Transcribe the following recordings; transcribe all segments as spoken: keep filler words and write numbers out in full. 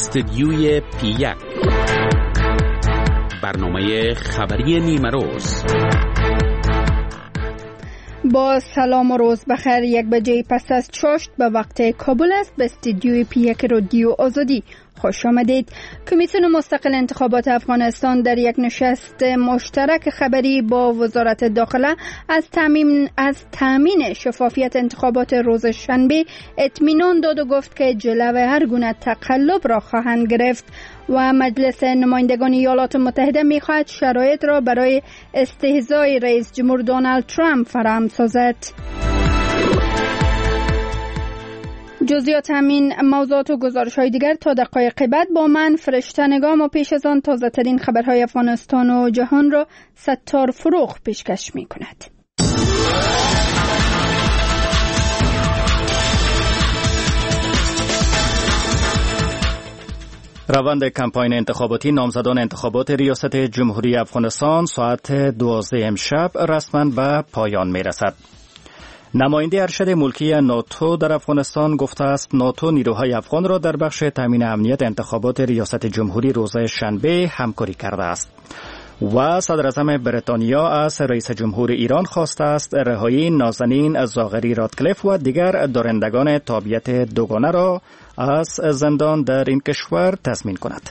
استدیوی پی یک، برنامه خبری نیمه روز. با سلام و روز بخیر. یک بجه پس از چاشت به وقت کابل است. به استدیوی پی یک رادیو آزادی خوش آمدید. کمیسیون مستقل انتخابات افغانستان در یک نشست مشترک خبری با وزارت داخله از تامین از تامین شفافیت انتخابات روز شنبه اطمینان داد و گفت که جلوی هر گونه تقلب را خواهند گرفت و مجلس نمایندگان ایالات متحده می‌خواهد شرایط را برای استهزای رئیس جمهور دونالد ترامپ فراهم سازد. جزئیات همین موضوعات و گزارش‌های دیگر تا دقایق بعد با من فرشته نگام و پیش از آن تازه ترین خبرهای افغانستان و جهان را ستار فروغ پیشکش می‌کند. روند کمپاین انتخاباتی نامزدان انتخابات ریاست جمهوری افغانستان ساعت دوازده امشب رسما به پایان می‌رسد. نماینده ارشد ملکی ناتو در افغانستان گفته است ناتو نیروهای افغان را در بخش تامین امنیت انتخابات ریاست جمهوری روز شنبه همکاری کرده است. و صدر اعظم بریتانیا از رئیس جمهور ایران خواسته است رهایی نازنین زاغری رادکلیف و دیگر دارندگان تابعیت دوگانه را از زندان در این کشور تضمین کند.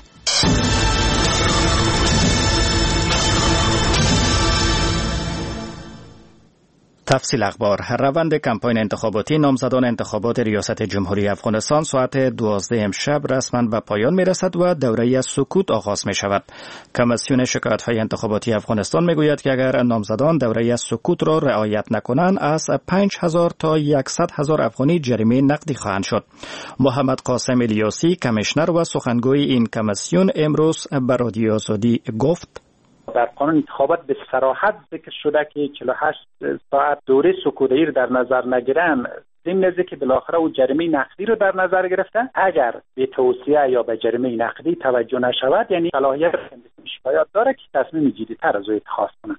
تفصیل اخبار. روند کمپاین انتخاباتی نامزدان انتخابات ریاست جمهوری افغانستان ساعت دوازده امشب رسما به پایان می رسد و دوره سکوت آغاز می شود. کمیسیون شکایت‌های انتخاباتی افغانستان می گوید که اگر نامزدان دوره سکوت را رعایت نکنند از پنج هزار تا صد هزار افغانی جریمه نقدی خواهند شد. محمد قاسم الیاسی کمیشنر و سخنگوی این کمیسیون امروز به رادیو آزادی گفت در قانون انتخابات به صراحت ذکر شده که چهل و هشت ساعت دوره سکوتی رو در نظر نگیرن، ضمن که بالاخره او جریمه نقدی رو در نظر گرفته، اگر به توصیه یا به جریمه نقدی توجه نشود یعنی صلاحیت شکایت داره که تصمیم جدی‌تر از او اتخاذ کنه.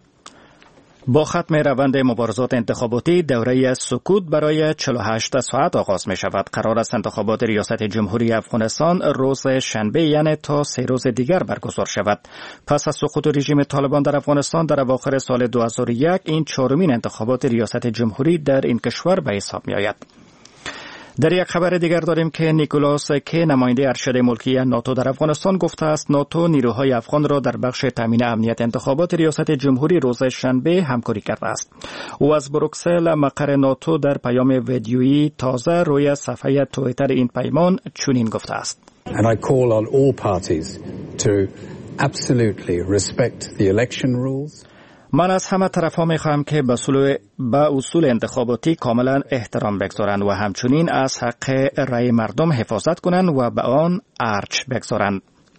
با ختم روند مبارزات انتخاباتی دوره سکوت برای چهل و هشت ساعت آغاز می شود. قرار است انتخابات ریاست جمهوری افغانستان روز شنبه یعنی تا سه روز دیگر برگزار شود. پس از سقوط رژیم طالبان در افغانستان در اواخر سال دو هزار و یک این چهارمین انتخابات ریاست جمهوری در این کشور به حساب می آید. در یک خبر دیگر داریم که نیکولاس کی نماینده ارشد ملکی ناتو در افغانستان گفته است ناتو نیروهای افغان را در بخش تامین امنیت انتخابات ریاست جمهوری روز شنبه همکاری کرده است. او از بروکسل مقر ناتو در پیام ویدیویی تازه روی صفحه توییتر این پیمان چنین گفته است: And I call on all parties to absolutely respect the election rules. من از همه طرف‌ها می‌خواهم که به اصول به اصول انتخاباتی کاملا احترام بگذارند و همچنین از حق رأی مردم حفاظت کنند و به آن ارج بگذارند.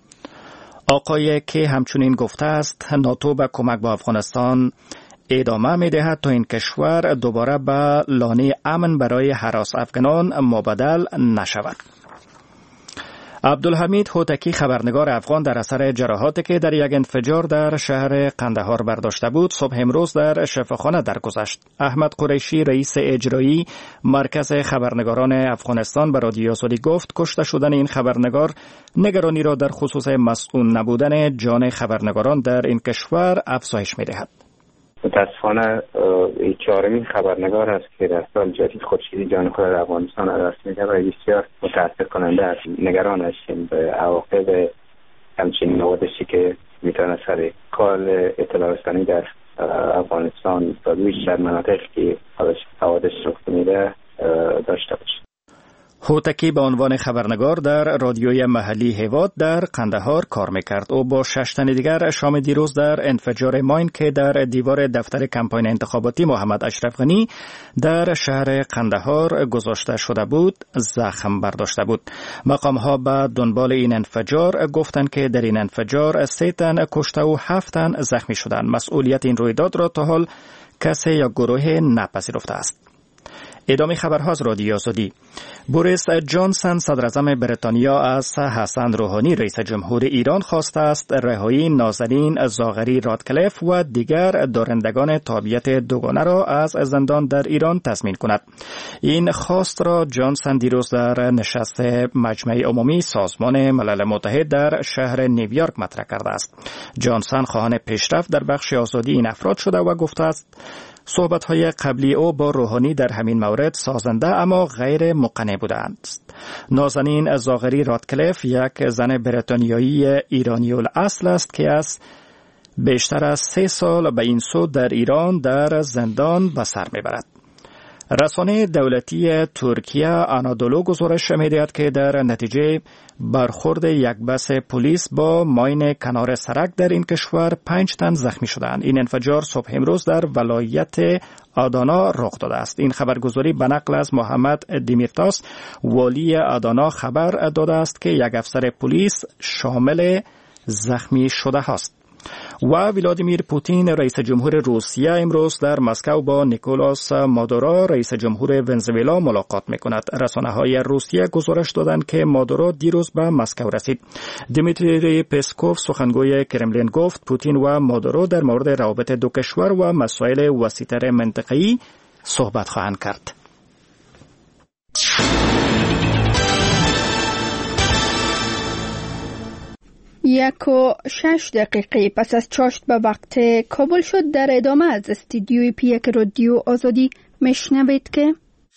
آقای که همچنین گفته است ناتو به کمک با افغانستان ادامه می‌دهد تا این کشور دوباره به لانه امن برای هراس افغانان مبدل نشود. عبدالحمید هوتکی خبرنگار افغان در اثر جراحاتی که در یک انفجار در شهر قندهار برداشته بود صبح امروز در شفاخانه درگذشت. احمد قریشی رئیس اجرایی مرکز خبرنگاران افغانستان به رادیو آزادی گفت کشته شدن این خبرنگار نگرانی را در خصوص مسئول نبودن جان خبرنگاران در این کشور افزایش می‌دهد. متاسفانه این چهارمین خبرنگار است که در سال جدید خورشیدی جان خود در افغانستان از دست می‌دهد و بسیار متأثر کننده است. نگران هستیم به عواقب همچنین نوادشی که میتونه سر کار اطلاع رسانی در افغانستان و بیشتر مناطق که حوادث رخ میده داشته باشیم. هوتکی به عنوان خبرنگار در رادیوی محلی هیواد در قندهار کار میکرد. او با شش تن دیگر شام دیروز در انفجار ماین که در دیوار دفتر کمپاین انتخاباتی محمد اشرف غنی در شهر قندهار گذاشته شده بود زخم برداشته بود. مقام‌ها به دنبال این انفجار گفتند که در این انفجار سه تن کشته و هفت تن زخمی شدند. مسئولیت این رویداد را تا حال کسی یا گروه نپذیرفته است. ادامه خبرها از رادیو آزادی. بوریس جانسون صدراعظم بریتانیا از حسن روحانی رئیس جمهور ایران خواسته است رهایی نازنین زاغری رادکلیف و دیگر دارندگان تابعیت دوگانه را از زندان در ایران تضمین کند. این خواست را جانسون دیروز در نشست مجمع عمومی سازمان ملل متحد در شهر نیویورک مطرح کرده است. جانسون خواهان پیشرفت در بخش آزادی این افراد شده و گفته است صحبت‌های قبلی او با روحانی در همین مورد سازنده اما غیر مقنع بودند. نازنین زاغری رادکلیف یک زن بریتانیایی ایرانی الاصل است که از بیشتر از سه سال به این سو در ایران در زندان به سر میبرد. رسانه دولتی ترکیه آنادولو گزارش می‌دهد که در نتیجه برخورد یک بس پلیس با ماین کنار سرک در این کشور پنج تن زخمی شدند. این انفجار صبح امروز در ولایت آدانا رخ داده است. این خبرگزاری به نقل از محمد دیمیرتاس والی آدانا خبر داده است که یک افسر پلیس شامل زخمی شده است. و ولادیمیر پوتین رئیس جمهور روسیه امروز در مسکو با نیکولاس مادورو رئیس جمهور ونزوئلا ملاقات می‌کند. رسانه‌های روسیه گزارش دادند که مادورو دیروز به مسکو رسید. دیمیتری پسکوف سخنگوی کرملین گفت پوتین و مادورو در مورد روابط دو کشور و مسائل وسیع‌تر منطقه‌ای صحبت خواهند کرد. یک و شش دقیقه پس از چاشت به وقت کابل شد. در ادامه از استودیوی پی یک رادیو آزادی میشنوید که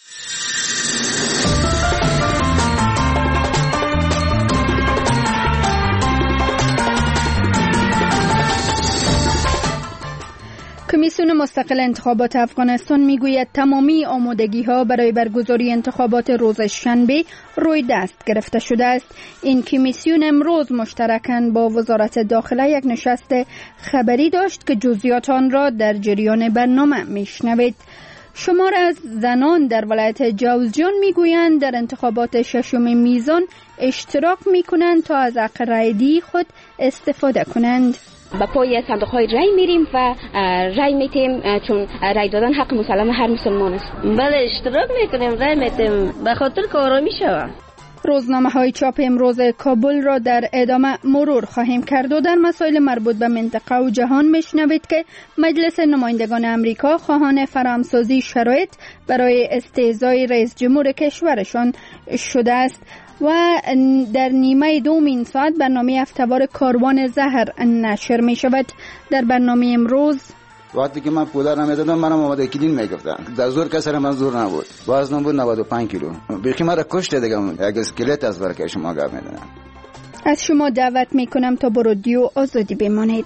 کمیسیون مستقل انتخابات افغانستان میگوید تمامی آمادگی‌ها برای برگزاری انتخابات روز شنبه روی دست گرفته شده است. این کمیسیون امروز مشترکاً با وزارت داخله یک نشست خبری داشت که جزئیات آن را در جریان برنامه میشنوید. شمار از زنان در ولایت جوزجان میگویند در انتخابات ششم میزان اشتراک میکنند تا از حق رأی‌دهی خود استفاده کنند. با پای صندوق های رای میریم و رای میتیم چون رای دادن حق مسلم هر مسلمان است. بله اشتراک میکنیم، رای میتیم به خاطر که آرامی شود. روزنامه های چاپ امروز کابل را در ادامه مرور خواهیم کرد و در مسائل مربوط به منطقه و جهان میشنوید که مجلس نمایندگان امریکا خواهان فراهمسازی شرایط برای استعزای رئیس جمهور کشورشان شده است. و در نیمه دوم این ساعت برنامه هفته‌وار کاروان زهر نشر می شود. در برنامه امروز وقتی که من پودر نمیدادم منم آماده کلین میگفتن در زور کسر من زور نبود، وزنم بود نود و پنج کیلو، بیخی مرا کشت دیگه. یک اسکلت از برکه شما گپ میدونم. از شما دعوت میکنم تا با رادیو آزادی بمانید.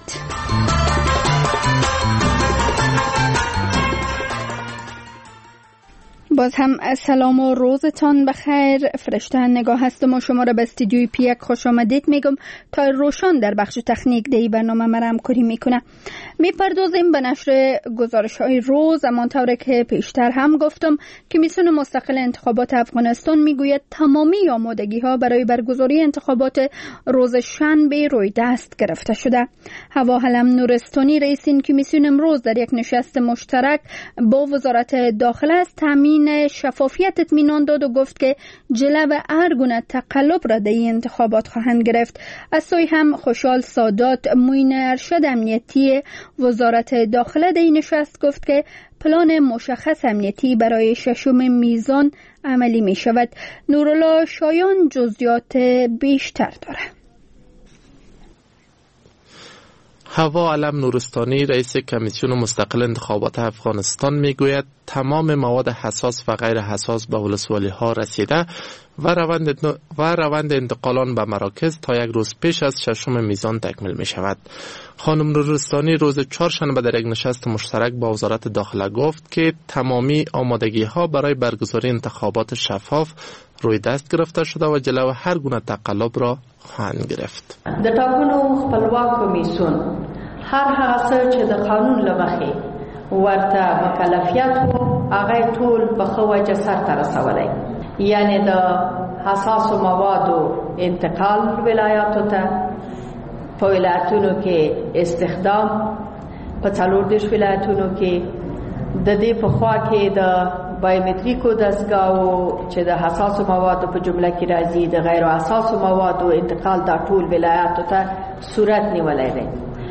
باز هم سلام و روزتان بخیر. فرشته نگاه هستم و شما را به استودیوی پی یک خوش آمدید میگم تا روشان در بخش تکنیک دی برنامه مرا همکاری میکنه. میپردازیم به نشر گزارش های روز. همانطور که پیشتر هم گفتم کمیسیون مستقل انتخابات افغانستان میگوید تمامی آمادگی ها برای برگزاری انتخابات روز شنبه روی دست گرفته شده. هوا علم نورستانی رئیس این کمیسیون امروز در یک نشست مشترک با وزارت داخله از تامین شفافیت اطمینان داد و گفت که جلو هر گونه تقلب را در این انتخابات خواهند گرفت. از سوی هم خوشحال سادات معین ارشد امنیتی وزارت داخله در این نشست گفت که پلان مشخص امنیتی برای ششم میزان عملی می شود. نورالله شایان جزئیات بیشتر داره. هوا علم نورستانی رئیس کمیسیون مستقل انتخابات افغانستان میگوید تمام مواد حساس و غیر حساس به ولسوالی ها رسیده و روند و روند انتقالان به مراکز تا یک روز پیش از ششم میزان تکمیل می شود. خانم نورستانی روز چهارشنبه در یک نشست مشترک با وزارت داخله گفت که تمامی آمادگی ها برای برگزاری انتخابات شفاف روی دست گرفته شده و جلو هر گونه تقلب را خواهند گرفت. د ټاکنو خپلواک کمیسیون هر هغه څه چې د قانون له مخې ورته مکلفیت وو هغه ټول په ښه وجه سرته رسولی، یعنې د حساسو موادو انتقال ولایاتو ته، په ولایتونو کې استخدام، په څلور دېرش ولایتونو کې د دې په خوا کې د بایومتریک و دستگاه و چې د حساس موادو په جمله کې راځي د غیر حساس موادو انتقال دا ټول ولایاتو ته صورت نیولی دی.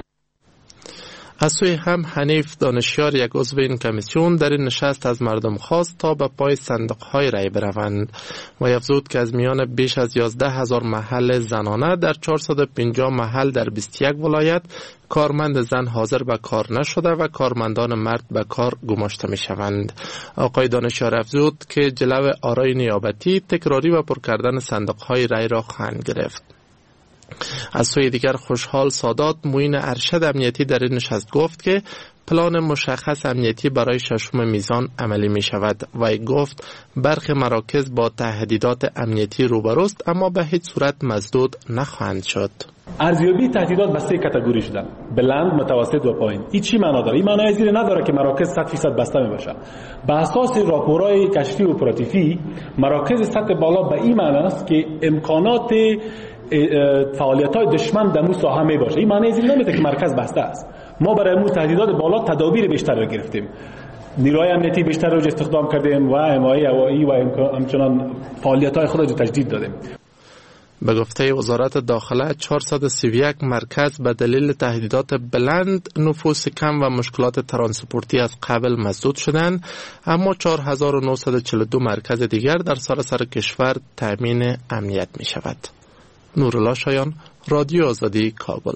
از سوی هم حنیف دانشیار یک عضو این کمیسیون در این نشست از مردم خواست تا به پای صندوق‌های رای بروند و افزود که از میان بیش از یازده هزار محل زنانه در چهارصد و پنجاه محل در بیست و یک ولایت کارمند زن حاضر به کار نشده و کارمندان مرد به کار گماشته می شوند. آقای دانشیار افزود که جلو آرای نیابتی تکراری و پر کردن صندوق‌های رای را خواهند گرفت. از سوی دیگر خوشحال سادات معین ارشد امنیتی در این نشست گفت که پلان مشخص امنیتی برای ششم میزان عملی می شود و گفت برخی مراکز با تهدیدات امنیتی روبروست اما به هیچ صورت مسدود نخواهند شد. ارزیابی تهدیدات به سه کاتگوری شدن: بلند، متوسط و پایین. این چی معنا داره؟ این معنای زیر نداره که مراکز صد درصد بسته می باشه. به اساس راپورهای کشفی و اپراتیفی مراکز سطح بالا به این معنی است که امکانات فعالیت‌های دشمن در مو ساحه می باشه. این معنی زیر نمیده که مرکز بسته است. ما برای مو تهدیدات بالا تدابیر بیشتر را گرفتیم. نیروهای امنیتی بیشتر رو استخدام کردیم و حمایت هوایی و همچنان فعالیت‌های خود را تجدید دادیم. به گفته وزارت داخله چهارصد و سی و یک مرکز به دلیل تهدیدات بلند، نفوس کم و مشکلات ترانسپورتی از قبل مسدود شدند، اما چهار هزار و نهصد و چهل و دو مرکز دیگر در سراسر کشور تامین امنیت می شود. نورالله شایان، رادیو آزادی، کابل.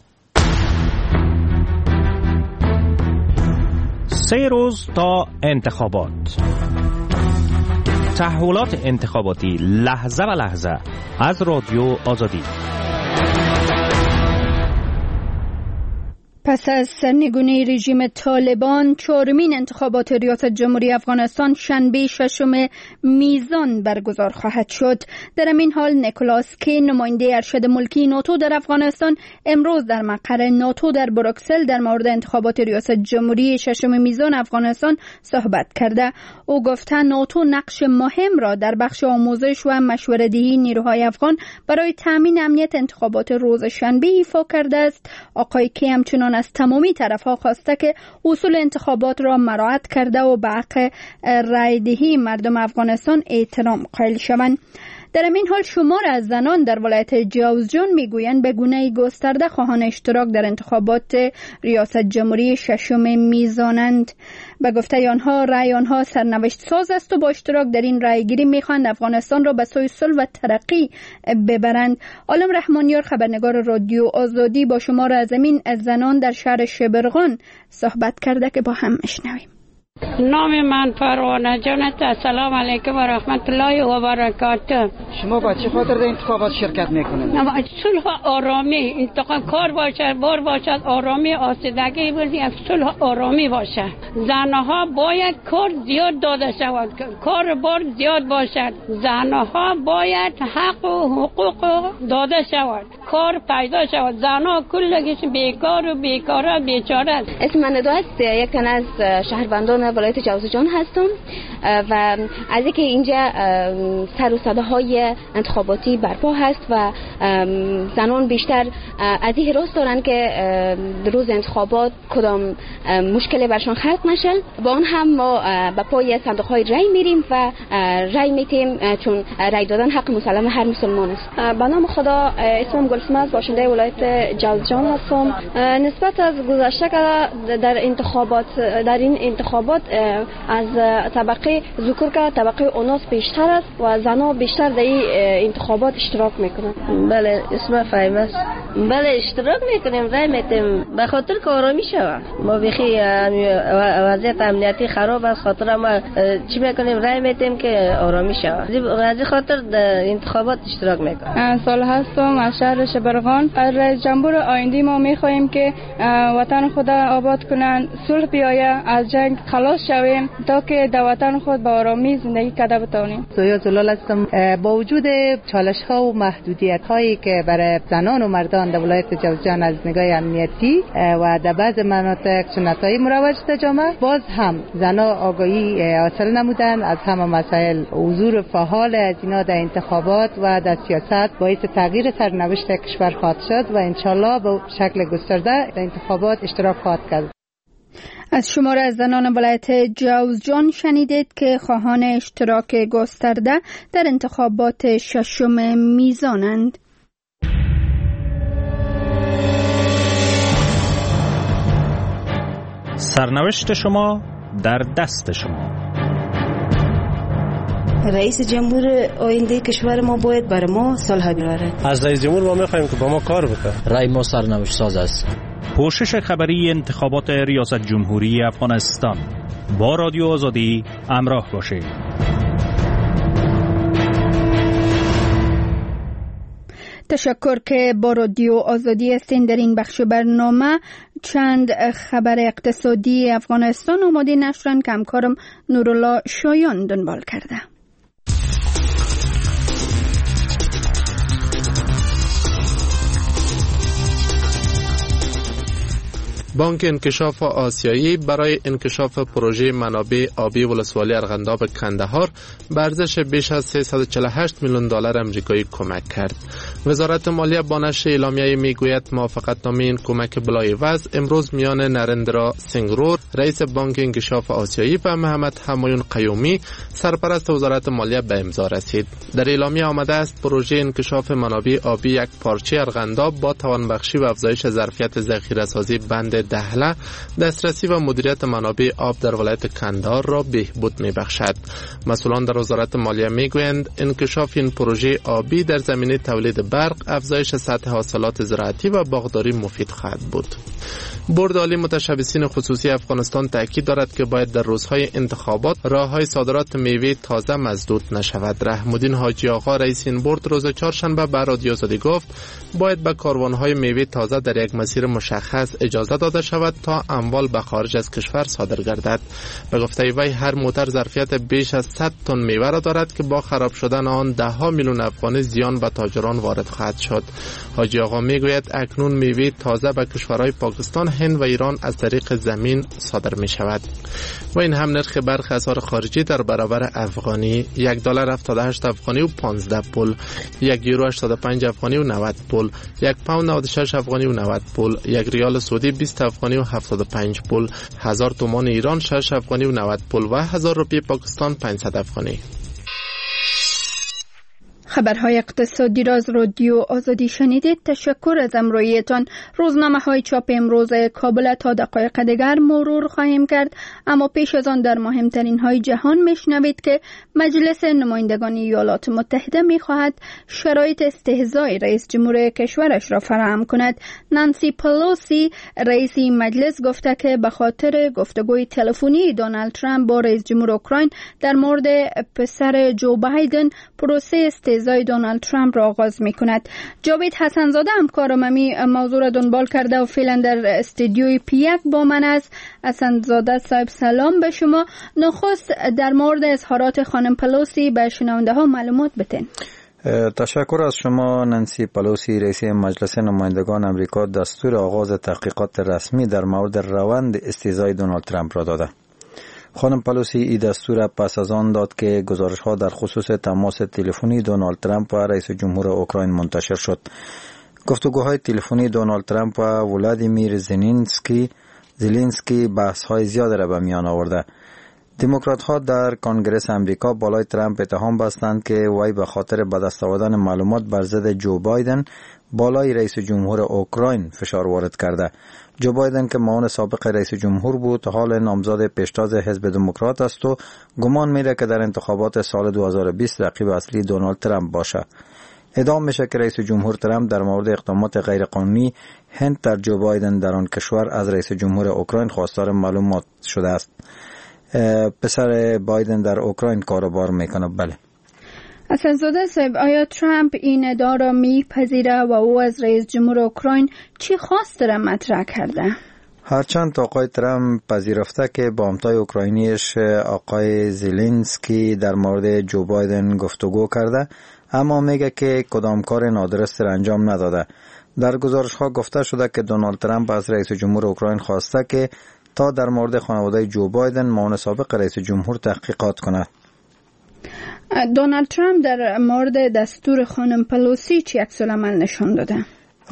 سه روز تا انتخابات. تحولات انتخاباتی لحظه و لحظه از رادیو آزادی. پس از سرنگونی رژیم طالبان، چهارمین انتخابات ریاست جمهوری افغانستان شنبه ششم میزان برگزار خواهد شد. در این حال نیکولاس کی، نماینده ارشد ملکی ناتو در افغانستان، امروز در مقر ناتو در بروکسل در مورد انتخابات ریاست جمهوری ششم میزان افغانستان صحبت کرده. او گفته ناتو نقش مهم را در بخش آموزش و مشوره‌دهی نیروهای افغان برای تامین امنیت انتخابات روز شنبه ایفا کرده است. آقای کی همچنان از تمامی طرف‌ها خواسته که اصول انتخابات را مراعات کرده و به حق رای‌دهی مردم افغانستان احترام قائل شوند. در این حال شمار از زنان در ولایت جوزجان میگویند به گونه گسترده خواهان اشتراک در انتخابات ریاست جمهوری ششم میزانند. به گفته آنها رأی آنها سرنوشت ساز است و با اشتراک در این رأیگیری میخواهند افغانستان را به سوی صلح و ترقی ببرند. عالم رحمانیار، خبرنگار رادیو آزادی، با شمار از این از زنان در شهر شبرغان صحبت کرده که با هم میشنویم. نام من پروانه جان است. السلام علیکم و رحمت الله و برکاته. شما با چه خاطر در انتخابات شرکت میکنید؟ صلح آرامی، انتخاب کار باشه، بار باشد، آرامی، آسودگی باشد، صلح آرامی باشه. زنها باید کار زیاد داده شود، کار بار زیاد باشد. زنها باید حق و حقوق داده شود، کار پیدا شود. زنها کلگیش بیکار و بیکاره بیچاره است. اسم من ندو است، یک تن از شهروندان ولایت جوزجان هستم و از اینکه اینجا سر و صداهای انتخاباتی برپا هست و زنان بیشتر از این حراس دارن که روز انتخابات کدام مشکلی برشان خلق نشه. با آن هم ما به پای صندوق‌های رای میریم و رای میتیم، چون رای دادن حق مسلم هر مسلمان است. به نام خدا، اسمم گلسمت، باشنده ولایت جوزجان هستم. نسبت از گذشته که در انتخابات در این انتخابات از طبقه ذکور که طبقه اوناس بیشتر است و زنها بیشتر در این انتخابات اشتراک میکنند. بله، اسم فهیم است. بله، اشتراک میکنیم، رای میتیم به خاطر که آرامی شود. ما بخی وضعیت امنیتی خراب است، خاطر ما چی میکنیم، رای میتیم که آرامی شود. از این خاطر در انتخابات اشتراک میکنیم. سال هستم از شهر شبرغان. از رئیس جمهور آینده ما میخواهیم که وطن خود آباد کنند، صلح بیاید، از جنگ خلاص شویم تا که در وطن خود با آرامی زندگی کرده بتوانیم. زویا زلال هستم. با وجود چالش ها و محدودیت هایی که برای زنان و مردان در ولایت جوزجان از نگاه امنیتی و در بعض مناطق سنت‌های مروج در جامعه، باز هم زنان آگاهی حاصل نمودن از همه مسائل. حضور فعال از اینا در انتخابات و در سیاست باعث تغییر سرنوشت کشور خواهد شد و انشالله به شکل گسترده در انتخابات اشتراک خواهد کرد. از شمار از زنان ولایت جوزجان شنیدید که خواهان اشتراک گسترده در انتخابات ششم میزانند. سرنوشت شما در دست شما. رئیس جمهور آینده کشور ما باید بر ما صلح بیاره. از رئیس جمهور ما میخوایم که با ما کار بکنه. رای ما سرنوشت ساز است. پوشش خبری انتخابات ریاست جمهوری افغانستان. با رادیو آزادی همراه باشید. تشکر که با رادیو آزادی هستین. در این بخش برنامه چند خبر اقتصادی افغانستان آماده نشرن که همکارم نورالله شایان دنبال کرده. بانک انکشاف آسیایی برای انکشاف پروژه منابع آبی ولسوالی ارغنداب کندهار به ارزش بیش از سیصد و چهل و هشت میلیون دلار آمریکایی کمک کرد. وزارت مالیه با نشر اعلامیه میگوید موافقتنامه این کمک بلایوز امروز میان نرندرا سینگرور رئیس بانک انکشاف آسیایی و محمد همایون قیومی سرپرست وزارت مالیه به امضا رسید. در اعلامیه آمده است پروژه انکشاف منابع آبی یک پارچه ارغنداب با توانبخشی و افزایش ظرفیت ذخیره‌سازی بند دهله دسترسی و مدیریت منابع آب در ولایت کندهار را بهبود می‌بخشد. مسئولان در وزارت مالیه میگویند انکشاف این پروژه آبی در زمینه تولید برق، افزایش سطح حاصلات زراعتی و باغداری مفید خواهد بود. بورد عالی متشبثین خصوصی افغانستان تاکید دارد که باید در روزهای انتخابات راههای صادرات میوه تازه مسدود نشود. رحم‌الدین حاجی آقا رئیس این بورد روز چهارشنبه به رادیو آزادی گفت باید به کاروانهای میوه تازه در یک مسیر مشخص اجازه داده شود تا اموال به خارج از کشور صادر گردد. به گفته وی هر موتر ظرفیت بیش از صد تن میوه را دارد که با خراب شدن آن ده ها میلیون افغانی زیان به تاجران وارد خواهد شد. حاجی آقا میگوید اکنون میوه تازه به کشورهای پاکستان، هند و ایران از طریق زمین صادر می شود و این هم نرخ برخی اسعار خارجی در برابر افغانی: یک دلار هفتاد و هشت افغانی و پانزده پول، یک یورو هشتاد و پنج افغانی و نود پول، یک پوند نود و شش افغانی و نود پول، یک ریال سعودی بیست افغانی و هفتاد و پنج پول، هزار تومان ایران شش افغانی و نود پول و هزار روپیه پاکستان پانصد افغانی. خبرهای اقتصادی را از رادیو آزادی شنیدید. تشکر از همراهیتان. روزنامه های چاپ امروز کابل تا دقایق دیگر مرور خواهیم کرد، اما پیش از آن در مهمترین های جهان میشنوید که مجلس نمایندگان ایالات متحده میخواهد شرایط استهزای رئیس جمهور کشورش را فراهم کند. نانسی پلوسی رئیس مجلس گفته که به خاطر گفتگوی تلفنی دونالد ترامپ با رئیس جمهور اوکراین در مورد پسر جو بایدن پروسه استهزای دونالد ترامپ را آغاز می کند. جاوید حسنزاده همکارم امی موضوع را دنبال کرده و فعلا در استودیوی پیک با من است. حسنزاده صاحب سلام به شما. نخست در مورد اظهارات خانم پلوسی به شنونده ها معلومات بتین. تشکر از شما. نانسی پلوسی رئیس مجلس نمایندگان امریکا دستور آغاز تحقیقات رسمی در مورد روند استهزای دونالد ترامپ را داده. خانم پلوسی این دستور پس از آن داد که گزارش‌ها در خصوص تماس تلفنی دونالد ترامپ و رئیس جمهور اوکراین منتشر شد. گفتگوهای تلفنی دونالد ترامپ و ولادیمیر زلنسکی زلنسکی بحث‌های زیاد را به میان آورده. دموکرات‌ها در کنگره امریکا بالای ترامپ اتهام بستند که وی به خاطر به دست آوردن معلومات بر ضد جو بایدن بالای رئیس جمهور اوکراین فشار وارد کرده. جو بایدن که معاون سابق رئیس جمهور بود حال نامزد پیشتاز حزب دموکرات است و گمان میره که در انتخابات سال دو هزار و بیست رقیب اصلی دونالد ترامپ باشه. ادعا میشه که رئیس جمهور ترامپ در مورد اقدامات غیرقانونی هند در جو بایدن در آن کشور از رئیس جمهور اوکراین خواستار معلومات شده است. پسر بایدن در اوکراین کاروبار میکنه. بله. حسنزاده صاحب، آیا ترامپ این ادعا را میپذیره و او از رئیس جمهور اوکراین چی خواست را مطرح کرده؟ هرچند آقای ترامپ پذیرفته که با همتای اوکراینیش آقای زلنسکی در مورد جو بایدن گفتگو کرده، اما میگه که کدام کار نادرست را انجام نداده. در گزارش ها گفته شده که دونالد ترامپ از رئیس جمهور اوکراین خواسته که تا در مورد خانواده جو بایدن معاون سابق رئیس جمهور تحقیقات کند. دونالد ترامپ در مورد دستور خانم پلوسی چی عکس العمل نشان داده؟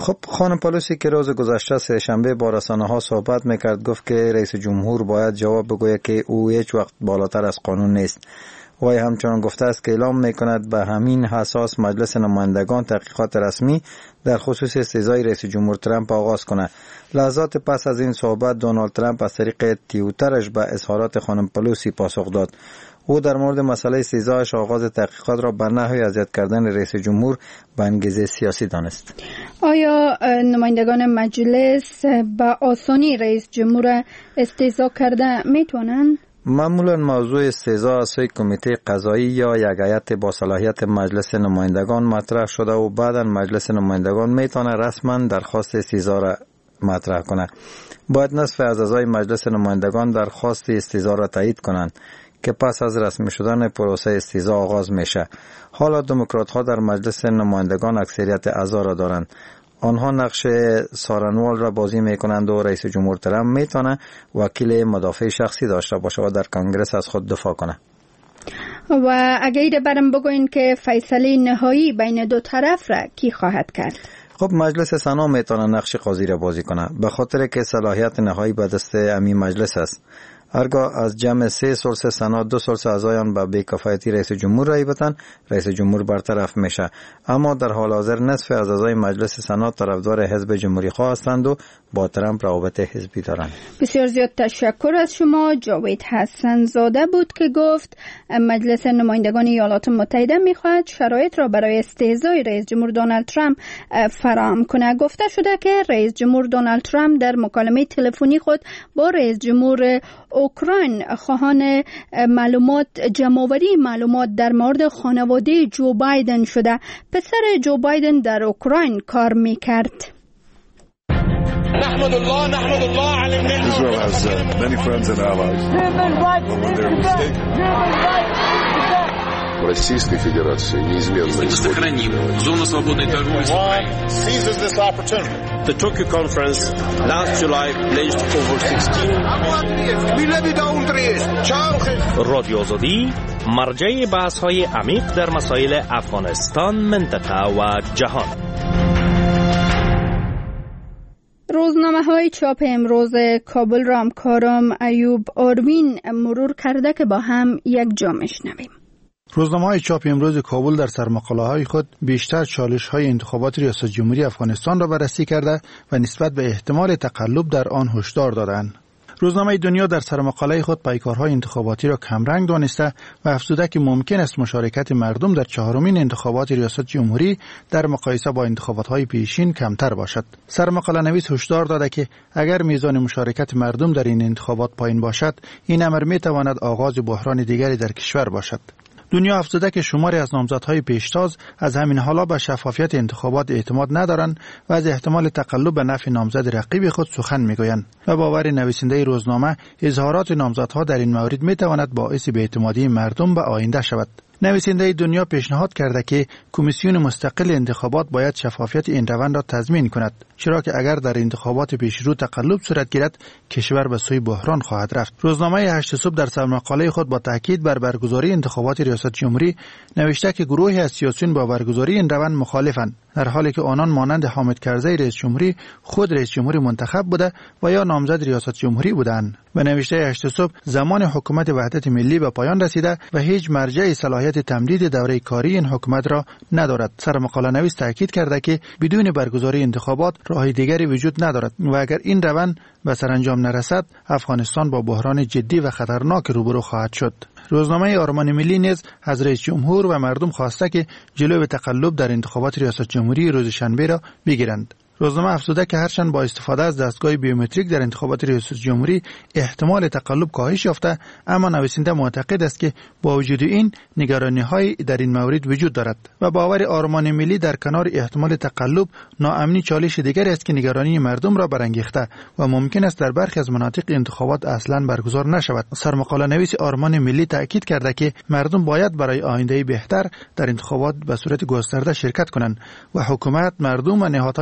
خب خانم پالوسی که روز گذشته سه شنبه با رسانه‌ها صحبت میکرد گفت که رئیس جمهور باید جواب بگوید که او هیچ وقت بالاتر از قانون نیست. وی همچنان گفته است که اعلام میکند به همین اساس مجلس نمایندگان تحقیقات رسمی در خصوص استیضای رئیس جمهور ترامپ آغاز کنه. لحظات پس از این صحبت دونالد ترامپ از طریق توییترش به اظهارات خانم پالوسی پاسخ داد. او در مورد مسئله استیضاش آغاز تحقیقات را به نحوی اذیت کردن رئیس جمهور به انگیزه سیاسی دانست. آیا نمایندگان مجلس به آسانی رئیس جمهور استیضا کرده میتونن؟ معمولا موضوع استیضا از سوی کمیته قضایی یا یک هیئت با صلاحیت مجلس نمایندگان مطرح شده و بعدا مجلس نمایندگان میتونه رسما درخواست استیضا را مطرح کنه. باید نصف از اعضای مجلس نمایندگان درخواست استیضا را تایید کنند که پس از رسمی شدن پروسه استیضا آغاز میشه. حالا دموکرات ها در مجلس نمایندگان اکثریت اعضا را دارند. آنها نقش سارنوال را بازی میکنند و رئیس جمهور ترامپ میتونه وکیل مدافع شخصی داشته باشه و در کنگرس از خود دفاع کنه. و اگر برام بگوین که فیصله نهایی بین دو طرف را کی خواهد کرد؟ خب مجلس سنا میتونه نقش قاضی را بازی کنه به خاطر که صلاحیت نهایی به دست امی مجلس است. هرگاه از جمع سه ثلث سنا دو ثلث اعضایان به بی‌کفایتی رئیس جمهور رای بدن، رئیس جمهور برطرف میشه. اما در حال حاضر نصف از اعضای مجلس سنا طرفدار حزب جمهوری خواه هستند و با ترامپ روابط حزبی دارند. بسیار زیاد تشکر از شما. جاوید حسن زاده بود که گفت مجلس نمایندگان ایالات متحده میخواهد شرایط را برای استیضای رئیس جمهور دونالد ترامپ فراهم کنه. گفته شده که رئیس جمهور دونالد ترامپ در مکالمه تلفنی خود با رئیس جمهور اوکراین خواهان معلومات جمع‌آوری معلومات در مورد خانواده جو بایدن شده. پسر جو بایدن در اوکراین کار میکرد. نحمد الله نحمد الله على النعمة. Israel has uh, many friends and allies. Российской Федерации неизменно сохраним зону свободной торговли с Украиной. Seizes this opportunity. The Tokyo conference last July pledged over sixteen. رادیو آزادی مرجع بحث‌های عمیق در مسائل افغانستان، منطقه و جهان. روزنامه های چاپ امروز کابل را همکارم ایوب آروین مرور کرده که با هم یک جا میشنویم. روزنامه های چاپ امروز کابل در سرمقاله های خود بیشتر چالش های انتخابات ریاست جمهوری افغانستان را بررسی کرده و نسبت به احتمال تقلب در آن هشدار دادند. روزنامه دنیا در سرمقاله خود پیکارهای انتخاباتی را کمرنگ دانسته و افزوده که ممکن است مشارکت مردم در چهارمین انتخابات ریاست جمهوری در مقایسه با انتخابات‌های پیشین کمتر باشد. سرمقاله نویس هشدار داده که اگر میزان مشارکت مردم در این انتخابات پایین باشد، این امر میتواند آغاز بحران دیگری در کشور باشد. دنیا افزوده که شماری از نامزدهای پیشتاز از همین حالا به شفافیت انتخابات اعتماد ندارند و از احتمال تقلب به نفع نامزد رقیب خود سخن میگویند و باور نویسنده روزنامه اظهارات نامزدها در این مورد میتواند باعث بی‌اعتمادی مردم به آینده شود. نویسنده دنیا پیشنهاد کرده که کمیسیون مستقل انتخابات باید شفافیت این روند را تضمین کند، چرا که اگر در انتخابات پیشرو تقلب صورت گیرد کشور به سوی بحران خواهد رفت. روزنامه هشت صبح در سرمقاله خود با تاکید بر برگزاری انتخابات ریاست جمهوری نوشته که گروهی از سیاسیون با برگزاری این روند مخالفند، در حالی که آنان مانند حامد کرزی رئیس جمهوری خود رئیس جمهوری منتخب بوده و یا نامزد ریاست جمهوری بودند. به نوشته هشت صبح زمان حکومت وحدت ملی به پایان رسیده و هیچ مرجع صلاحیت تمدید دوره کاری این حکومت را ندارد. سرمقاله نویس تاکید کرده که بدون برگزاری انتخابات راه دیگری وجود ندارد و اگر این روند به سرانجام نرسد افغانستان با بحران جدی و خطرناک روبرو خواهد شد. روزنامه آرمان ملی نیز از رئیس جمهور و مردم خواسته که جلوی تقلب در انتخابات ریاست جمهوری روز شنبه را بگیرند. روزنامه افزوده که هرچند با استفاده از دستگاه بیومتریک در انتخابات ریاست جمهوری احتمال تقلب کاهش یافته، اما نویسنده معتقد است که با وجود این نگرانی‌هایی در این مورد وجود دارد و باور آرمان ملی در کنار احتمال تقلب ناامنی چالش دیگری است که نگرانی مردم را برانگیخته و ممکن است در برخی از مناطق انتخابات اصلاً برگزار نشود. سرمقاله نویس آرمان ملی تاکید کرده که مردم باید برای آینده بهتر در انتخابات به صورت گسترده شرکت کنند و حکومت، مردم و نهادهای ناظر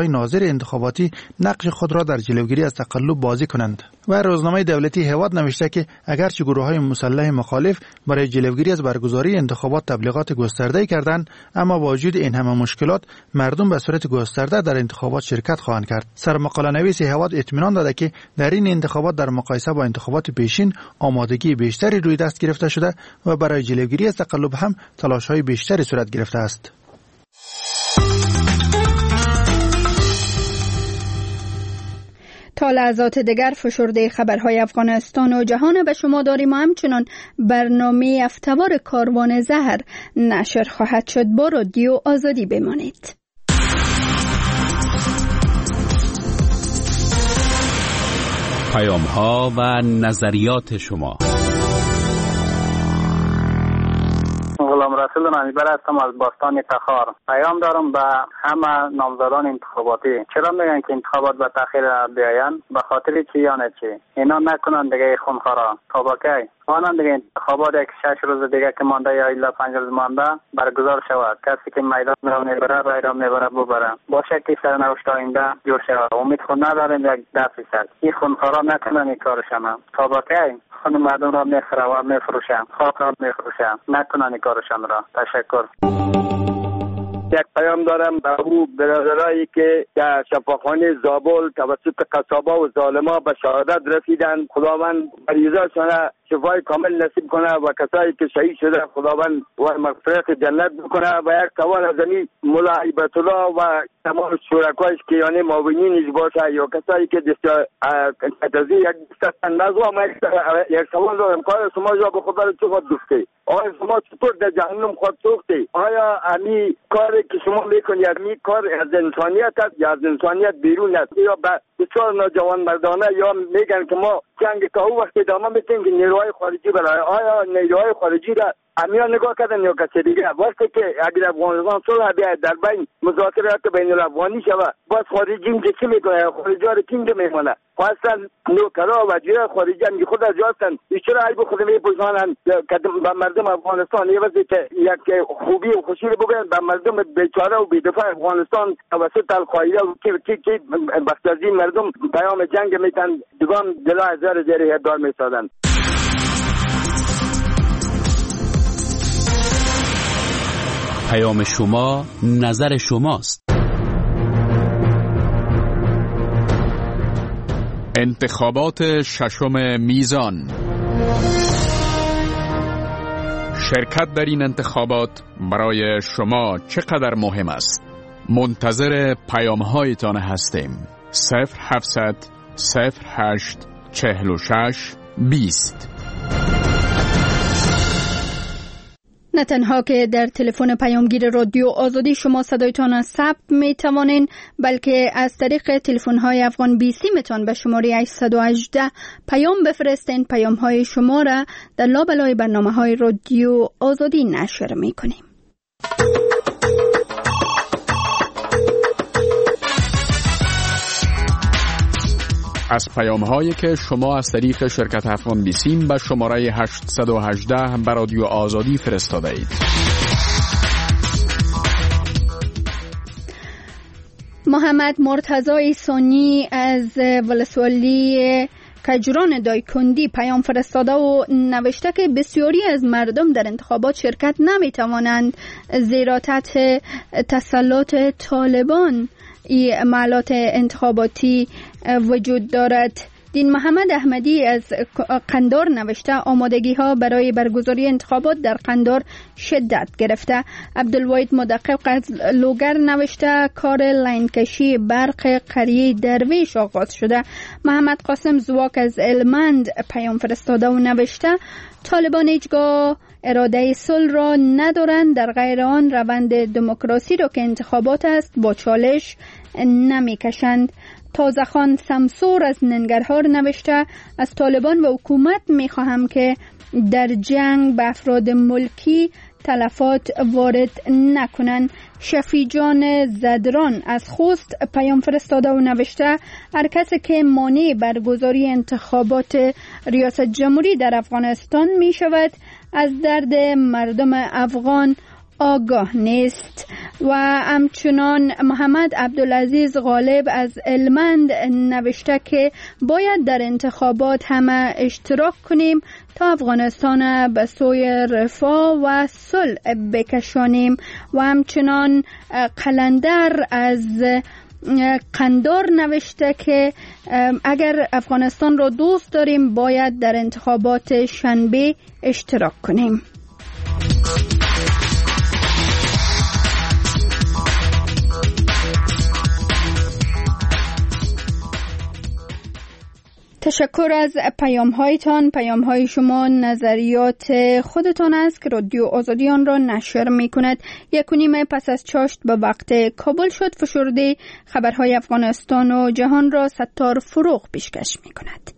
انتخاباتی نقش خود را در جلوگیری از تقلب بازی کنند. و روزنامه دولتی هواد نوشته که اگرچه گروه‌های مسلح مخالف برای جلوگیری از برگزاری انتخابات تبلیغات گسترده‌ای کردند، اما با وجود این همه مشکلات مردم به صورت گسترده در انتخابات شرکت خواهند کرد. سرمقاله نویس هواد اطمینان داده که در این انتخابات در مقایسه با انتخابات پیشین آمادگی بیشتری روی دست گرفته شده و برای جلوگیری از تقلب هم تلاش‌های بیشتری صورت گرفته است. تا لحظات دیگر فشرده خبرهای افغانستان و جهان به شما داریم و همچنان برنامه افتوار کاروان زهر نشر خواهد شد. با رادیو آزادی بمانید. پیام ها و نظریات شما. غلام رسول نانیبر هستم از باستان تخار. پیام دارم به همه نامزدان انتخاباتی. چرا میگن که انتخابات به تاخیر بیاین؟ به خاطر چی یا نه چی؟ اینا نکنن دیگه خونخوارا. تا با کی؟ آنان دیگه انتخابات یک شش روز دیگه که مانده یا الا پنج روز مانده برگزار شود. کسی که میدان را میبره رای را میبره ببره. باشه که سرنوشت آینده جور شود. امید خود نداریم یک ده فیصد. این خونخوارا نکنن این کارشان. تا با کی؟ خود مردم را میخره و میفروشه. خاک را میفروشه. نکنن این کارشان را. تشکر. یک پیام دارم به او برادرایی که در شفاخانه زابل توسط قصابا و ظالما به شهادت رسیدند. خداوند مریضاشان شفای کامل نصیب کنه و کسایی که شهید شده خداوند و مغفرت جنت بکنه و یک سوال از زمین مولا عیبت الله و تمام شرکایش که یعنی معاونینش باشه یا کسایی که دست تزی یک دستن نزو ما یک سوال دارم کار شما جا به خدا چه خود گفته آیا شما چطور در جهنم خود سوخته؟ آیا امی کاری که شما میکنید امی کار از انسانیت است یا از انسانیت بیرون است؟ یا بسیار نوجوان مردانه یا میگن که ما جنگ تا او وقت ادامه میتیم که نیروهای خارجی برای آیا نیروهای خارجی را امیا نگاه کردن یا کسی دیگه؟ وقتی که اگر افغانستان صلح بیاید در بین مذاکرات بین الافغانی شود باز خارجی اینجا چی میکنه؟ خارجی ها رو کی اینجا میمونه؟ خواستن نوکرها و وزیرای خارجی هم خود از جاستن چرا عیب خود میپوشانن به مردم افغانستان یه وقتی که یک خوبی و خوشی رو بگن به مردم بیچاره و بی‌دفاع افغانستان توسط القاعده و کی کی کی بختازی مردم پیام جنگ میتن دوام دلا هزار زیر هدار میسادن. پیام شما نظر شماست. انتخابات ششم میزان. شرکت در این انتخابات برای شما چقدر مهم است؟ منتظر پیام هایتان هستیم. صفر هفتصد صفر هشت چهل و شش بیست. نه تنها که در تلفن پیامگیر رادیو آزادی شما صدایتان را ثبت می توانین، بلکه از طریق تلفن های افغان بی سیمتان به شماره هشتصد و هجده پیام بفرستین. پیام های شما را در لابلای برنامه های رادیو آزادی نشر می کنیم. از پیام هایی که شما از طریق شرکت افغان بی سیم به شماره هشتصد و هجده به رادیو آزادی فرستاده اید. محمد مرتضی ثانی از ولسوالی کجران دایکندی پیام فرستاده و نوشته که بسیاری از مردم در انتخابات شرکت نمی توانند زیرا تحت تسلط طالبان ای عملات انتخاباتی وجود دارد. دین محمد احمدی از قندار نوشته آمادگی ها برای برگزاری انتخابات در قندار شدت گرفته. عبدالواحد مدقق از لوگر نوشته کار لاین کشی برق قریه درویش آغاز شده. محمد قاسم زواک از المند پیام فرستاده و نوشته طالبان هیچگاه اراده صلح را ندارند، در غیر آن روند دموکراسی را که انتخابات است با چالش نمی کشند. تازخان سمسور از ننگرهار نوشته از طالبان و حکومت می خواهم که در جنگ به افراد ملکی تلفات وارد نکنند. شفی جان زدران از خوست پیام فرستاده و نوشته هر کسی که مانع برگزاری انتخابات ریاست جمهوری در افغانستان می شود از درد مردم افغان آگاه نیست. و همچنان محمد عبدالعزیز غالب از هلمند نوشته که باید در انتخابات همه اشتراک کنیم تا افغانستان به سوی رفاه و صلح بکشانیم. و همچنان قلندر از قندار نوشته که اگر افغانستان را دوست داریم باید در انتخابات شنبه اشتراک کنیم. تشکر از پیام هایتان. پیام های شما نظریات خودتان است که رادیو آزادی آن را نشر می کند. یک و نیم پس از چاشت به وقت کابل شد. فشرده خبرهای افغانستان و جهان را ستار فروغ پیشکش می کند.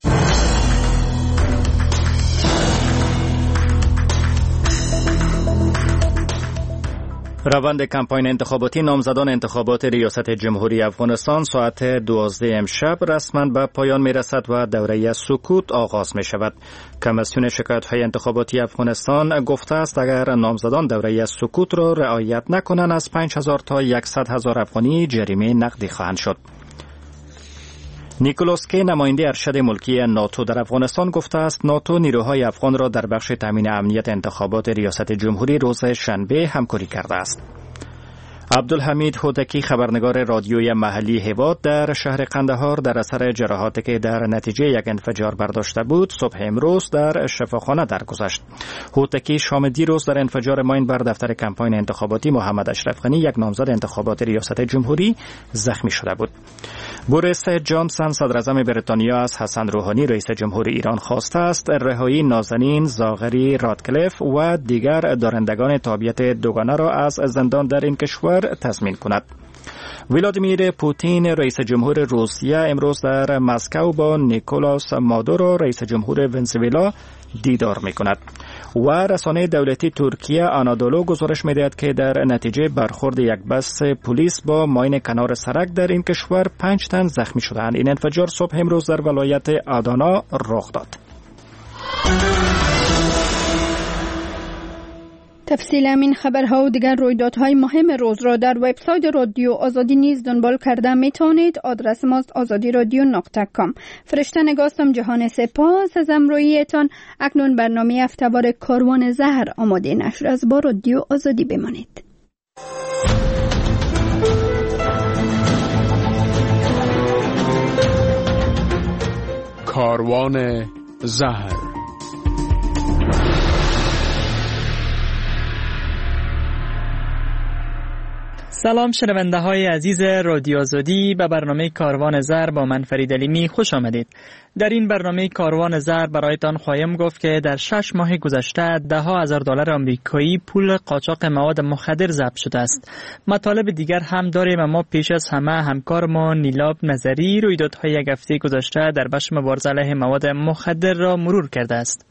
روند کمپاین انتخاباتی نامزدان انتخابات ریاست جمهوری افغانستان ساعت دوازده امشب رسما به پایان می رسد و دوره سکوت آغاز می شود. کمیسیون شکایت‌های انتخاباتی افغانستان گفته است اگر نامزدان دوره سکوت را رعایت نکنند از پنج هزار تا صد هزار افغانی جریمه نقدی خواهند شد. نیکولاس کی نماینده ارشد ملکی ناتو در افغانستان گفته است ناتو نیروهای افغان را در بخش تامین امنیت انتخابات ریاست جمهوری روز شنبه همکاری کرده است. عبدالحمید هوتکی خبرنگار رادیوی محلی هیواد در شهر قندهار در اثر جراحاتی که در نتیجه یک انفجار برداشته بود صبح امروز در شفاخانه درگذشت. هوتکی شام دیروز در انفجار ماین بر دفتر کمپاین انتخاباتی محمد اشرف غنی یک نامزد انتخابات ریاست جمهوری زخمی شده بود. بوریس جانسون صدر اعظم بریتانیا از حسن روحانی رئیس جمهور ایران خواسته است رهایی نازنین زاغری رادکلیف و دیگر دارندگان تابعیت دوگانه را از زندان در این کشور تضمین کند. ولادیمیر پوتین رئیس جمهور روسیه امروز در مسکو با نیکولاس مادورو رئیس جمهور ونزوئلا دیدار می کند. و رسانه دولتی ترکیه آنادولو گزارش می دهد که در نتیجه برخورد یک بس پلیس با ماین کنار سرک در این کشور پنج تن زخمی شدند. این انفجار صبح امروز در ولایت آدانا رخ داد. تفصیل همین خبرها و دیگر رویدادهای مهم روز را در وبسایت رادیو آزادی نیز دنبال کرده می توانید. آدرس ماست آزادی رادیو نقطه کام. فرشته نگاستم جهان سپاس از امرویتان. اکنون برنامه هفته‌وار کاروان زهر آماده نشر از با رادیو آزادی بمانید. کاروان زهر. سلام شنونده های عزیز رادیو آزادی، به برنامه کاروان زر با من فرید علیمی خوش آمدید. در این برنامه کاروان زر برایتان خواهیم گفت که در شش ماه گذشته ده ها هزار دلار آمریکایی پول قاچاق مواد مخدر ضبط شده است. مطالب دیگر هم داریم، اما پیش از همه همکار ما نیلاب نظری رویدادهای یک هفته گذشته در بخش مبارزه علیه مواد مخدر را مرور کرده است.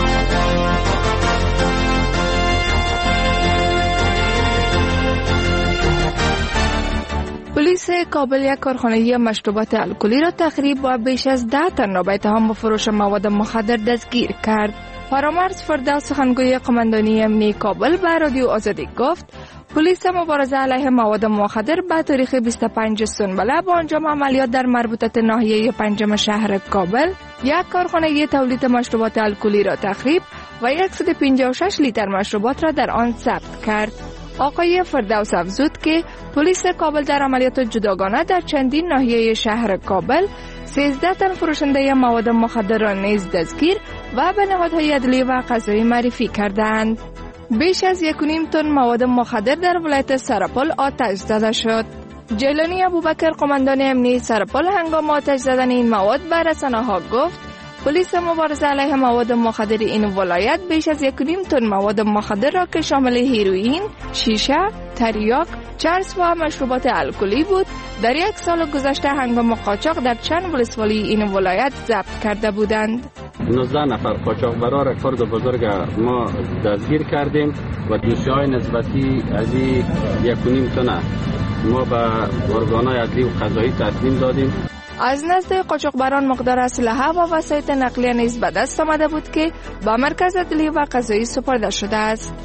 پلیس کابل یک کارخانه مشروبات الکلی را تخریب و بیش از ده تن را به اتهام فروش مواد مخدر دستگیر کرد. فرامرز فردوس سخنگوی قماندانی امنیتی کابل به رادیو آزادی گفت پلیس مبارزه علیه مواد مخدر به تاریخ بیست و پنجم سنبله با انجام عملیات در مربوطه ناحیه پنجم شهر کابل یک کارخانه تولید مشروبات الکلی را تخریب و صد و پنجاه و شش لیتر مشروبات را در آن ضبط کرد. آقای فردوس افزود که پلیس کابل در عملیات جداگانه در چندین ناحیه شهر کابل سیزده تن فروشنده مواد مخدر را نیز دستگیر و به نهادهای عدلی و قضایی معرفی کردند. بیش از یک و نیم تن مواد مخدر در ولایت سرپل آتش زده شد. جیلانی ابوبکر قماندان امنیتی سرپل هنگام آتش زدن این مواد به رسانه‌ها گفت پلیس مبارزه علیه مواد مخدر این ولایت بیش از یک و نیم تن مواد مخدر را که شامل هیروئین، شیشه، تریاک، چرس و مشروبات الکلی بود در یک سال گذشته هنگام قاچاق در چند ولسوالی این ولایت ضبط کرده بودند. نوزده نفر قاچاقبرا را فرد بزرگ ما دستگیر کردیم و دوسیه‌های نسبتی از یک و نیم تن ما به ارگان‌های عدلی و قضایی تسلیم دادیم. از نزد قاچاقبران مقدار اسلحه و وسایل نقلیه نیز به دست آمده بود که به مرکز عدلی و قضایی سپرده شده است.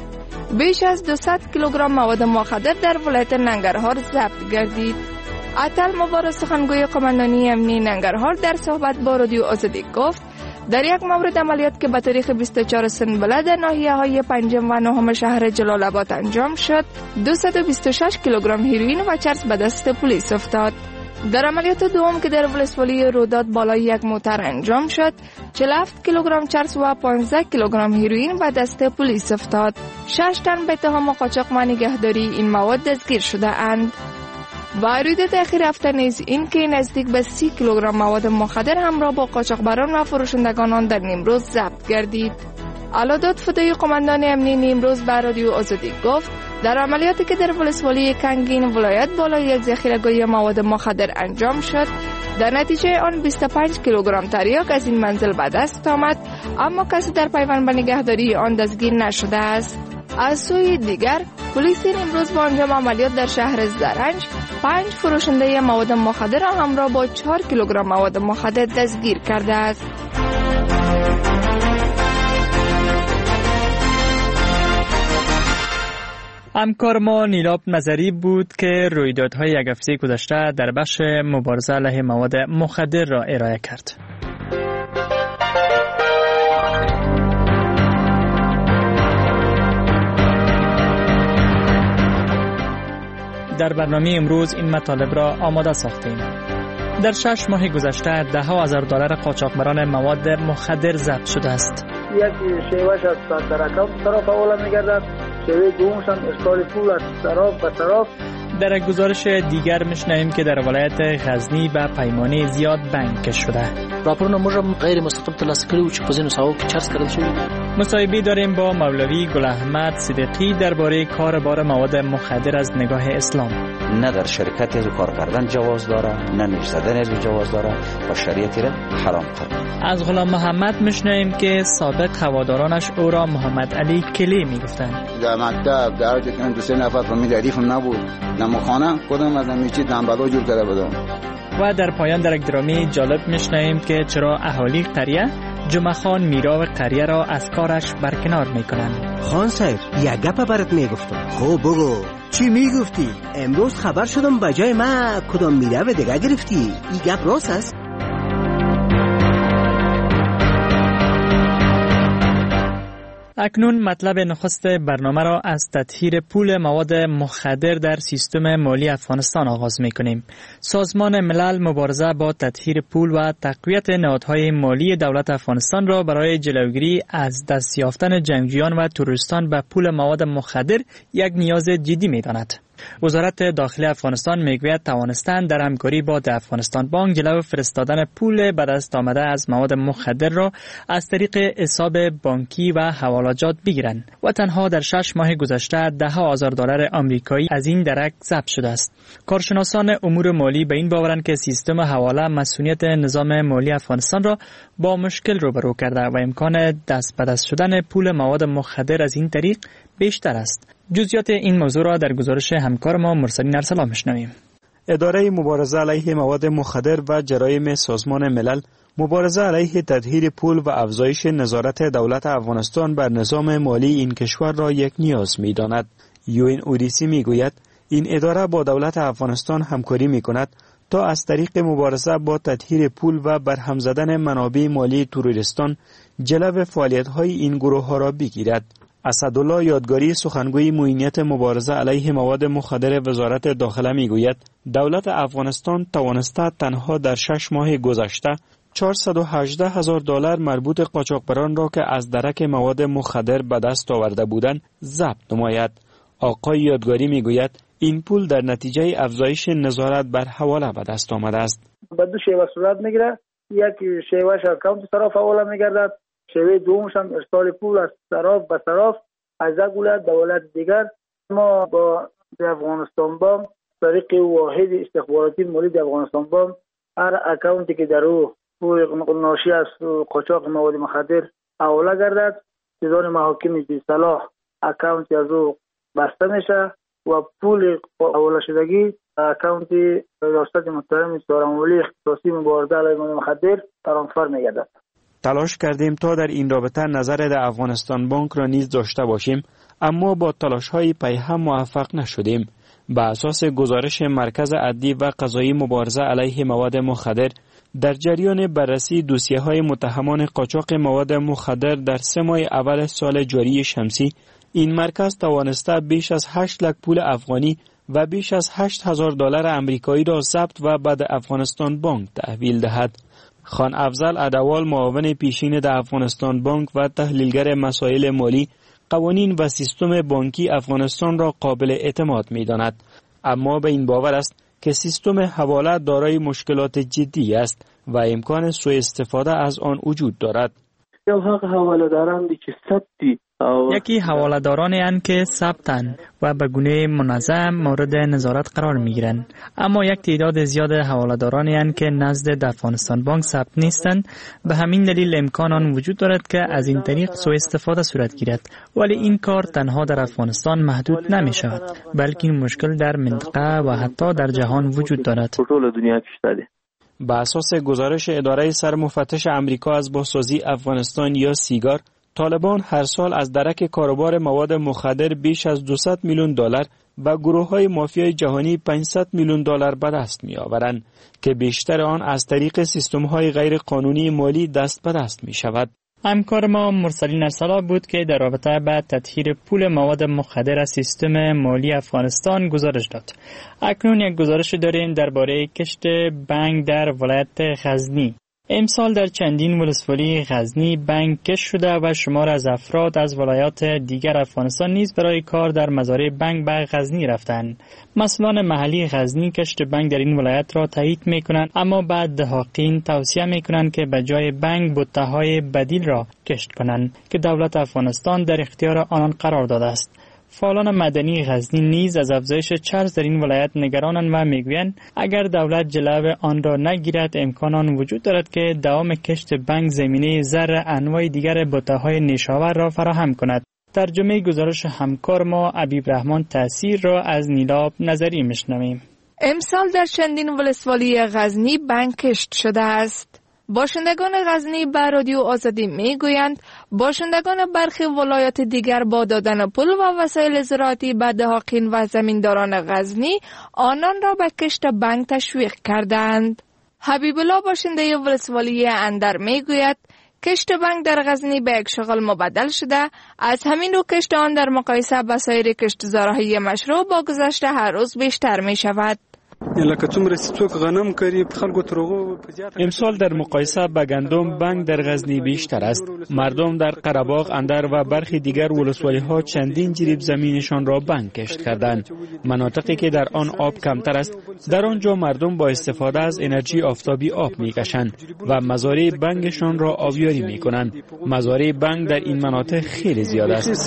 بیش از دویست کیلوگرم مواد مخدر در ولایت ننگرهار ضبط گردید. عطل مبارز سخنگوی قماندانی امنی ننگرهار در صحبت با رادیو آزادی گفت در یک مورد عملیات که به تاریخ بیست و چهار سنبله در ناحیه های پنجم و نهم شهر جلال آباد انجام شد، دویست و بیست و شش کیلوگرم هیروئین و چرس به دست پلیس افتاد. در عملیات دوم که در ولسوالی روداد بالای یک موتر انجام شد، چهل و هفت کیلوگرم چرس و پانزده کیلوگرم هیروئین به دست پلیس افتاد. شش تن به اتهام قاچاق و نگهداری این مواد دستگیر شده اند. و روی تأخیر هفته نیز این که نزدیک به سی کیلوگرم مواد مخدر همراه با قاچاقبران و فروشندگان آن در نیمروز ضبط گردید. علادات فدایی قماندان امنی نیمروز به رادیو آزادی گفت در عملیاتی که در ولسوالی کنگین ولایت بالای یک ذخیره‌گاهی مواد مخدر انجام شد، در نتیجه آن بیست و پنج کیلوگرم تریاک از این منزل به دست آمد، اما کسی در پیوند به نگهداری آن دستگیر نشده است. از سوی دیگر پلیس امروز با انجام عملیات در شهر زرنج پنج فروشنده مواد مخدر را همراه با چهار کیلوگرم مواد مخدر دستگیر کرده است. همکار ما نیلاب نظری بود که رویدادهای یک هفته گذشته در بخش مبارزه علیه مواد مخدر را ارائه کرد. در برنامه امروز این مطالب را آماده ساختیم. در شش ماه گذشته ده ها هزار دلار قاچاقبران مواد مخدر ضبط شده است. یک شیوهش از در اکانت طرف اولا میگردد، شیوه دومش هم اشکال پول از طرف به طرف. در یک گزارش دیگر میشنویم که در ولایت غزنی به پیمانه زیاد بانک شده. راپورنا موږ غیر مستقیم ترلاسه کړي چې په ځینو ساحو کې چرس کړل شوی. مصاحبه داریم با مولوی گل احمد صدیقی درباره کار بار مواد مخدر از نگاه اسلام. نه در شرکت از کار کردن جواز داره، نه نیش زدن از جواز داره و شریعتی را حرام کرده. از غلام محمد میشنویم که سابق هوادارانش او را محمد علی کلی میگفتند. در مکتب در که دو سه نفر فهمید عریفم نبود، نمخانه خودم از همیشه دنبالا جور کرده بودم. و در پایان در یک درامی جالب میشنویم که چرا اهالی قریه جمعه خان میرا و قریه را از کارش برکنار میکنند. خان صاحب یک گپ برات میگفتم. خب بگو. چی میگفتی؟ امروز خبر شدم بجای ما کدام میرا و دیگه گرفتی. این گپ راست است؟ اکنون مطلب نخست برنامه را از تطهیر پول مواد مخدر در سیستم مالی افغانستان آغاز می‌کنیم. سازمان ملل مبارزه با تطهیر پول و تقویت نهادهای مالی دولت افغانستان را برای جلوگیری از دست یافتن جنگجویان و تروریستان به پول مواد مخدر یک نیاز جدی می‌داند. وزارت داخلی افغانستان میگوید توانستند در همکاری با افغانستان بانک جلو فرستادن پول به دست آمده از مواد مخدر را از طریق حساب بانکی و حوالجات بگیرند و تنها در شش ماه گذشته ده ها هزار دلار آمریکایی از این درک ضبط شده است. کارشناسان امور مالی به این باورند که سیستم حواله مسئولیت نظام مالی افغانستان را با مشکل روبرو کرده و امکان دست به دست شدن پول مواد مخدر از این طریق بیشتر است. جزئیات این موضوع را در گزارش همکار ما مرسلین ارسلان میشنویم. اداره مبارزه علیه مواد مخدر و جرایم سازمان ملل مبارزه علیه تطهیر پول و افزایش نظارت دولت افغانستان بر نظام مالی این کشور را یک نیاز می‌داند. یوین اودیسی میگوید این اداره با دولت افغانستان همکاری می‌کند تا از طریق مبارزه با تطهیر پول و برهم زدن منابع مالی تروریستان جلو فعالیت‌های این گروه‌ها را بگیرد. اسدالله یادگاری سخنگوی معینیت مبارزه علیه مواد مخدر وزارت داخله میگوید دولت افغانستان توانسته تنها در شش ماه گذشته چهارصد و هجده هزار دلار مربوط قاچاقبران را که از درک مواد مخدر به دست آورده بودند ضبط نماید. آقای یادگاری میگوید این پول در نتیجه افزایش نظارت بر حواله به دست آمده است. به دو شیوه صورت میگیره، یک شیوهش اکانت طرف حواله میگردد، شیوه دومش هم ارسال پول از طرف به طرف از یک ولایت به ولایت دیگر. ما با افغانستان بانک طریق واحد استخباراتی مالی افغانستان بانک هر اکانتی که در او پول ناشی از قاچاق مواد مخدر حواله گردد دیوان محاکم بی صلاح اکانتی از او بسته میشه و پول حواله شدگی اکانتی ریاست محترم سازمان اختصاصی مبارزه علیه مواد مخدر ترانسفر میگردد. تلاش کردیم تا در این رابطه نظر در افغانستان بانک را نیز داشته باشیم، اما با تلاش‌های پیهم موفق نشدیم. به اساس گزارش مرکز عدلی و قضایی مبارزه علیه مواد مخدر، در جریان بررسی دوسیه‌های متهمان قاچاق مواد مخدر در سه ماه اول سال جاری شمسی، این مرکز توانسته بیش از هشت لک پول افغانی و بیش از هشت هزار دلار آمریکایی را ضبط و به افغانستان بانک تحویل دهد. خان افضل عدوال، معاون پیشین در افغانستان بانک و تحلیلگر مسائل مالی، قوانین و سیستم بانکی افغانستان را قابل اعتماد می‌داند، اما به این باور است که سیستم حواله دارای مشکلات جدی است و امکان سوء استفاده از آن وجود دارد. یو هغه حواله داران دي چې ثبت یکی حواله‌دارانی اند که ثبتن و به گونه منظم مورد نظارت قرار می‌گیرند، اما یک تعداد زیاد حواله‌دارانی اند که نزد افغانستان بانک ثبت نیستند. به همین دلیل امکان آن وجود دارد که از این طریق سوء استفاده صورت گیرد، ولی این کار تنها در افغانستان محدود نمی‌شود، بلکه این مشکل در منطقه و حتی در جهان وجود دارد. به اساس گزارش اداره سرمفتش امریکا از بازسازی افغانستان یا سیگار، طالبان هر سال از درک کاروبار مواد مخدر بیش از دویست میلیون دلار و گروه‌های مافیای جهانی پانصد میلیون دلار به دست می‌آورند که بیشتر آن از طریق سیستم‌های غیر قانونی مالی دست به دست می‌شود. همکار ما مرسلین ارسلا بود که در رابطه با تطهیر پول مواد مخدر از سیستم مالی افغانستان گزارش داد. اکنون یک گزارش داریم درباره کشت بنگ در ولایت غزنی. امسال در چندین ولسوالی غزنی بنگ کشت شده و شمار از افراد از ولایات دیگر افغانستان نیز برای کار در مزارع بنگ به غزنی رفتند. مسئولان محلی غزنی کشت بنگ در این ولایت را تایید می‌کنند، اما بعد دهاقین توصیه می‌کنند که به جای بنگ بوته‌های بدیل را کشت کنند که دولت افغانستان در اختیار آنان قرار داده است. فعالان مدنی غزنی نیز از افزایش چرس در این ولایت نگرانند و میگویند اگر دولت جلو آن را نگیرد امکان آن وجود دارد که دوام کشت بنگ زمینه زر انواع دیگر بوته‌های نیشاور را فراهم کند. ترجمه گزارش همکار ما عبیب رحمان تأثیر را از نیلاب نظری میشنویم. امسال در چندین ولسوالی غزنی بنگ کشت شده است. باشندگان غزنی به رادیو آزادی میگویند باشندگان برخی ولایات دیگر با دادن پول و وسایل زراعتی به دهاقین و زمینداران غزنی آنان را به کشت بنگ تشویق کردند. حبیب الله باشنده ولسوالی اندر میگوید کشت بنگ در غزنی به یک شغل مبدل شده، از همین رو کشت آن در مقایسه با سایر کشتزارهای مشروع با گذشته هر روز بیشتر می شود. امسال در مقایسه با گندم بنگ در غزنی بیشتر است. مردم در قره‌باغ، اندر و برخی دیگر ولسوالی‌ها چندین جریب زمینشان را بنگ کشت کردند. مناطقی که در آن آب کمتر است، در آنجا مردم با استفاده از انرژی آفتابی آب می‌کشند و مزارع بنگشان را آبیاری می‌کنند. مزارع بنگ در این مناطق خیلی زیاد است.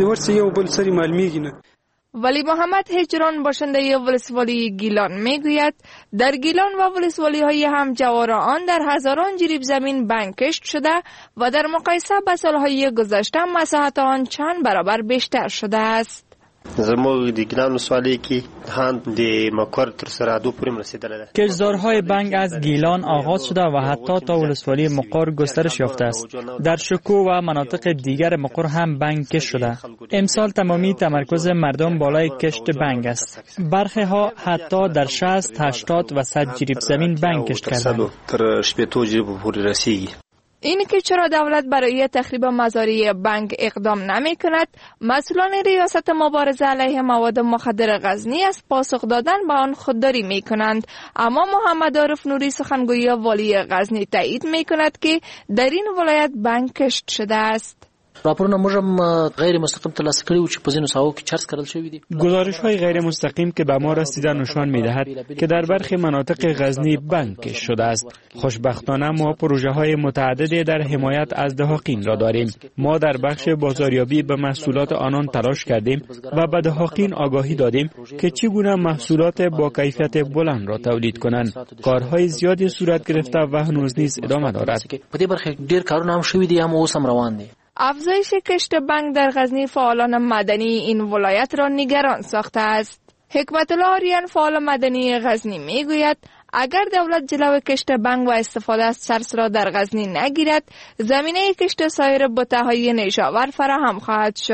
ولی محمد هجران باشنده ولسوالی گیلان میگوید در گیلان و ولسوالی های هم جوار آن در هزاران جریب زمین بنگ کشت شده و در مقایسه با سالهای گذشته مساحت آن چند برابر بیشتر شده است. زموږ د ګیلان ولسوالۍ کې هاند د مکور تر سرحدو پورې رسیدلی ده. کشتزارهای بنگ از گیلان آغاز شده و حتی تا ولسوالی مقر گسترش یافته است. در شکو و مناطق دیگر مقر هم بنگ کشت شده. امسال تمامی تمرکز مردم بالای کشت بنگ است. برخی ها حتی در شصت، هشتاد و صد جریب زمین بنگ کشت کردند. تر شپږ جریب پورې رسیږي. این که چرا دولت برای تخریب مزارع بنگ اقدام نمی کند، مسئولان ریاست مبارزه علیه مواد مخدر غزنی از پاسخ دادن به آن خودداری می کنند. اما محمد عارف نوری سخنگوی والی غزنی تایید می کند که در این ولایت بنگ کشت شده است. راپورونه موږ هم غیر مستقیم ترلاسه کړي و چې په ځینو ساحو کې چرس کړل شوی دي. گزارش‌های غیر مستقیم که به ما رسیده نشان می‌دهد که در برخی مناطق غزنی بنگ کشت شده است. خوشبختانه ما پروژه‌های متعددی در حمایت از دهاقین را داریم. ما در بخش بازاریابی به محصولات آنان تلاش کردیم و به دهاقین آگاهی دادیم که چگونه محصولات با کیفیت بلند را تولید کنند. کارهای زیادی صورت گرفته و هنوز نیز ادامه دارد. په دې برخه ډیر کارونه هم شوي دي، هم اوس هم روان دي. افزایش کشت بنگ در غزنی فعالان مدنی این ولایت را نگران ساخته است. حکمت الله آریان فعال مدنی غزنی میگوید اگر دولت جلو کشت بنگ و استفاده از چرس را در غزنی نگیرد، زمینه کشت سایر بوته‌های نیشاور فراهم خواهد شد.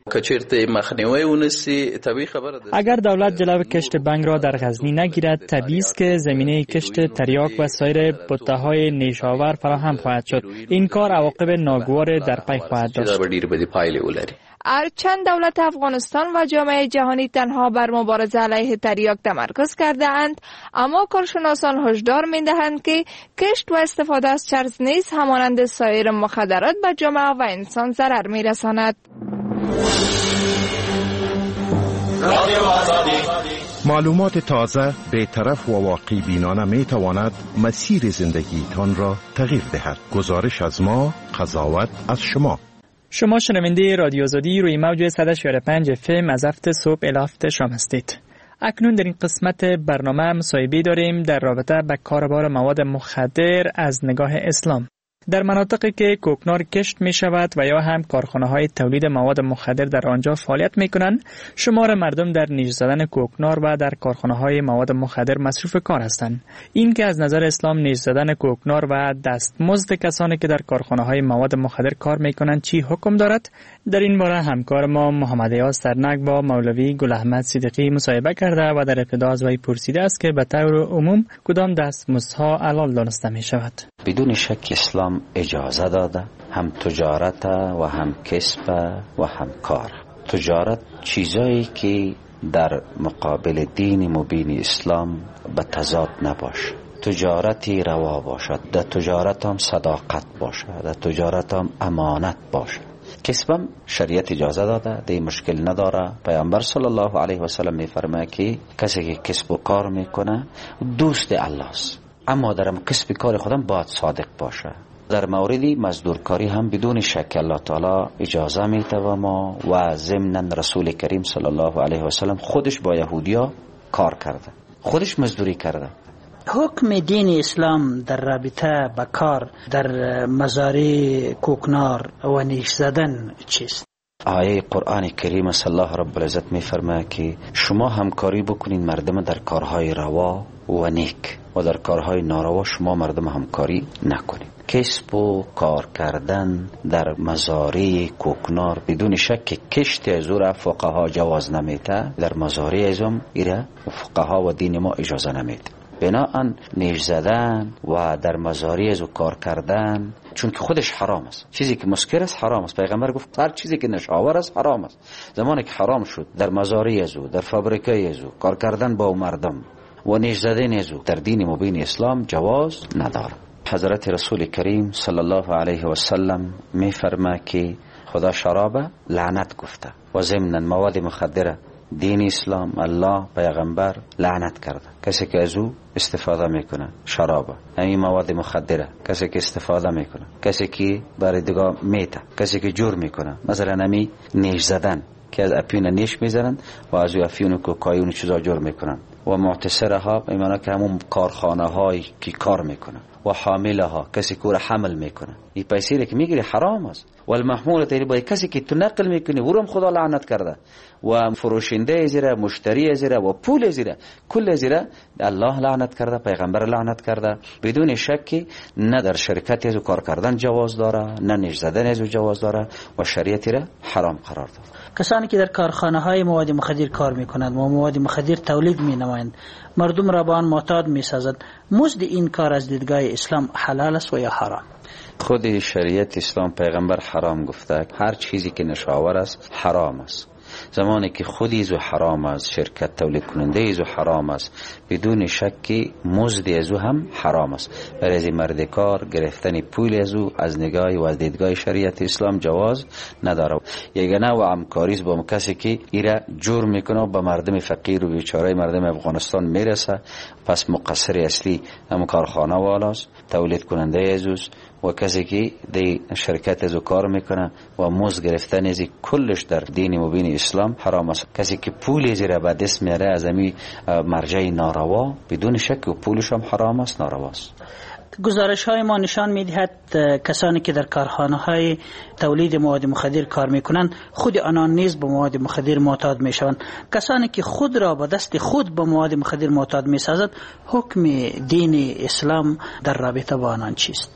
کچرته مخنیوی ونسی طبیعی خبره ده. اگر دولت جلو کشت بنگ را در غزنی نگیرد، طبیعی است که زمینه کشت تریاک و سایر بوته‌های نیشاور فراهم خواهد شد. این کار عواقب ناگوار در پی خواهد داشت. هرچند دولت افغانستان و جامعه جهانی تنها بر مبارزه علیه تریاک تمرکز کرده اند، اما کارشناسان هشدار می دهند که کشت و استفاده از چرس نیز همانند سایر مخدرات به جامعه و انسان ضرر می رساند. معلومات تازه، بی‌طرف و واقع بینانه می تواند مسیر زندگیتان را تغییر دهد. گزارش از ما، قضاوت از شما. شما شنونده رادیو آزادی روی موج صد و چهل و پنج اف ام از هفت صبح الی هفت شام هستید. اکنون در این قسمت برنامه مصاحبه داریم در رابطه با کاربار مواد مخدر از نگاه اسلام. در مناطقی که کوکنار کشت می شود و یا هم کارخانه های تولید مواد مخدر در آنجا فعالیت می کنند، شمار مردم در نیش زدن کوکنار و در کارخانه های مواد مخدر مصروف کار هستند. این که از نظر اسلام نیش زدن کوکنار و دستمزد کسانی که در کارخانه های مواد مخدر کار می کنند چی حکم دارد؟ در این باره همکار ما محمد یاس ترنک با مولوی گل احمد صدیقی مصاحبه کرده و در ابتدا از وی پرسیده است که به طور عموم کدام دستمزدها حلال دانسته می شود. بدون شک اسلام اجازه داده، هم تجارت و هم کسب و هم کار. تجارت چیزایی که در مقابل دین مبین اسلام به تضاد نباشه. تجارتی روا باشد، در تجارت هم صداقت باشد، در تجارت هم امانت باشد. کسبم شریعت اجازه داده، دی مشکل نداره. پیامبر صلی الله علیه و سلم میفرماید که کسی که کسب و کار میکنه دوست الله است، اما در کسب کار خودم باید صادق باشه. در موردی مزدورکاری هم بدون شک الله تعالی اجازه میده و ما و ضمن رسول کریم صلی الله علیه و سلم خودش با یهودیا کار کرده، خودش مزدوری کرده. حکم دین اسلام در رابطه با کار در مزارع کوکنار و نیش زدن چیست؟ آیه قرآن کریم صلی الله رب العزت میفرماید که شما همکاری بکنین مردم در کارهای روا و نیک و در کارهای ناروا شما مردم همکاری نکنید. کسب و کار کردن در مزارع کوکنار بدون شک کشت از او فقها جواز نمیده، در مزارع ازم ایره فقها و دین ما اجازه نمیده. بناهن نیش زدن و در مزارع از کار کردن چون که خودش حرام است. چیزی که مسکر است حرام است. پیغمبر گفت هر چیزی که نشاور است حرام است. زمانی که حرام شد در مزارع از در فابریکه از کار کردن با مردم و نیش زدن از در دین مبین اسلام جواز نداره. حضرت رسول کریم صلی الله علیه و سلم می فرماید که خدا شراب لعنت گفته و ضمن مواد مخدره دین اسلام الله پیغمبر لعنت کرده. کسی که از او استفاده میکنه شراب، همین مواد مخدره، کسی که استفاده میکنه، کسی که برای دیگه میته، کسی که جور میکنه، مثلا همین نیش زدن که از اپیون نیش میزنن و از او افیون و کوکائین و چیزا جور میکنن و معتصره ها ایمانا که همون کارخانه هایی که کار میکنن و حامله ها کسی که حمل میکنه این پیسه که میگیری حرام است. و المحموله تیری با کسی که تو نقل میکنی ورم خدا لعنت کرده و فروشنده زیره، مشتری زیره و پول زیره، کل زیره الله لعنت کرده، پیغمبر لعنت کرده. بدون شکی نه در شرکتی از کار کردن جواز داره، نه نیش زدن از جواز داره و شریعتی را حرام قرار داده. کسانی که در کارخانه های مواد مخدر کار میکنند و مواد مخدر تولید مینمایند، مردم را به آن معتاد میسازند، مزد این کار از دیدگاه اسلام حلال است و یا حرام؟ خود شریعت اسلام پیغمبر حرام گفته، هر چیزی که نشاور است حرام است. زمانی که خودی از حرام است، شرکت تولید کننده از حرام است، بدون شکی مزد از هم حرام است. برای از مرد کار گرفتن پول از او از نگاه و از دیدگاه شریعت اسلام جواز نداره. یگانه و همکاری با کسی که ایره جور میکنه و به مردم فقیر و بیچاره مردم افغانستان میرسه، پس مقصر اصلی هم کارخانه والاست، تولید کننده از و کسی که دی شرکت از کار میکنه و مزد گرفتن از کلش در دین مبین اسلام حرام است. کسی که پول زیر به دست میاره از امی مرجع ناروا بدون شک و پولش هم حرام است، ناروا است. گزارش های ما نشان میدهد کسانی که در کارخانه های تولید مواد مخدر کار میکنند خود آنان نیز به مواد مخدر معتاد میشوند. کسانی که خود را با دست خود به مواد مخدر معتاد میسازند، حکم دین اسلام در رابطه با آنان چیست؟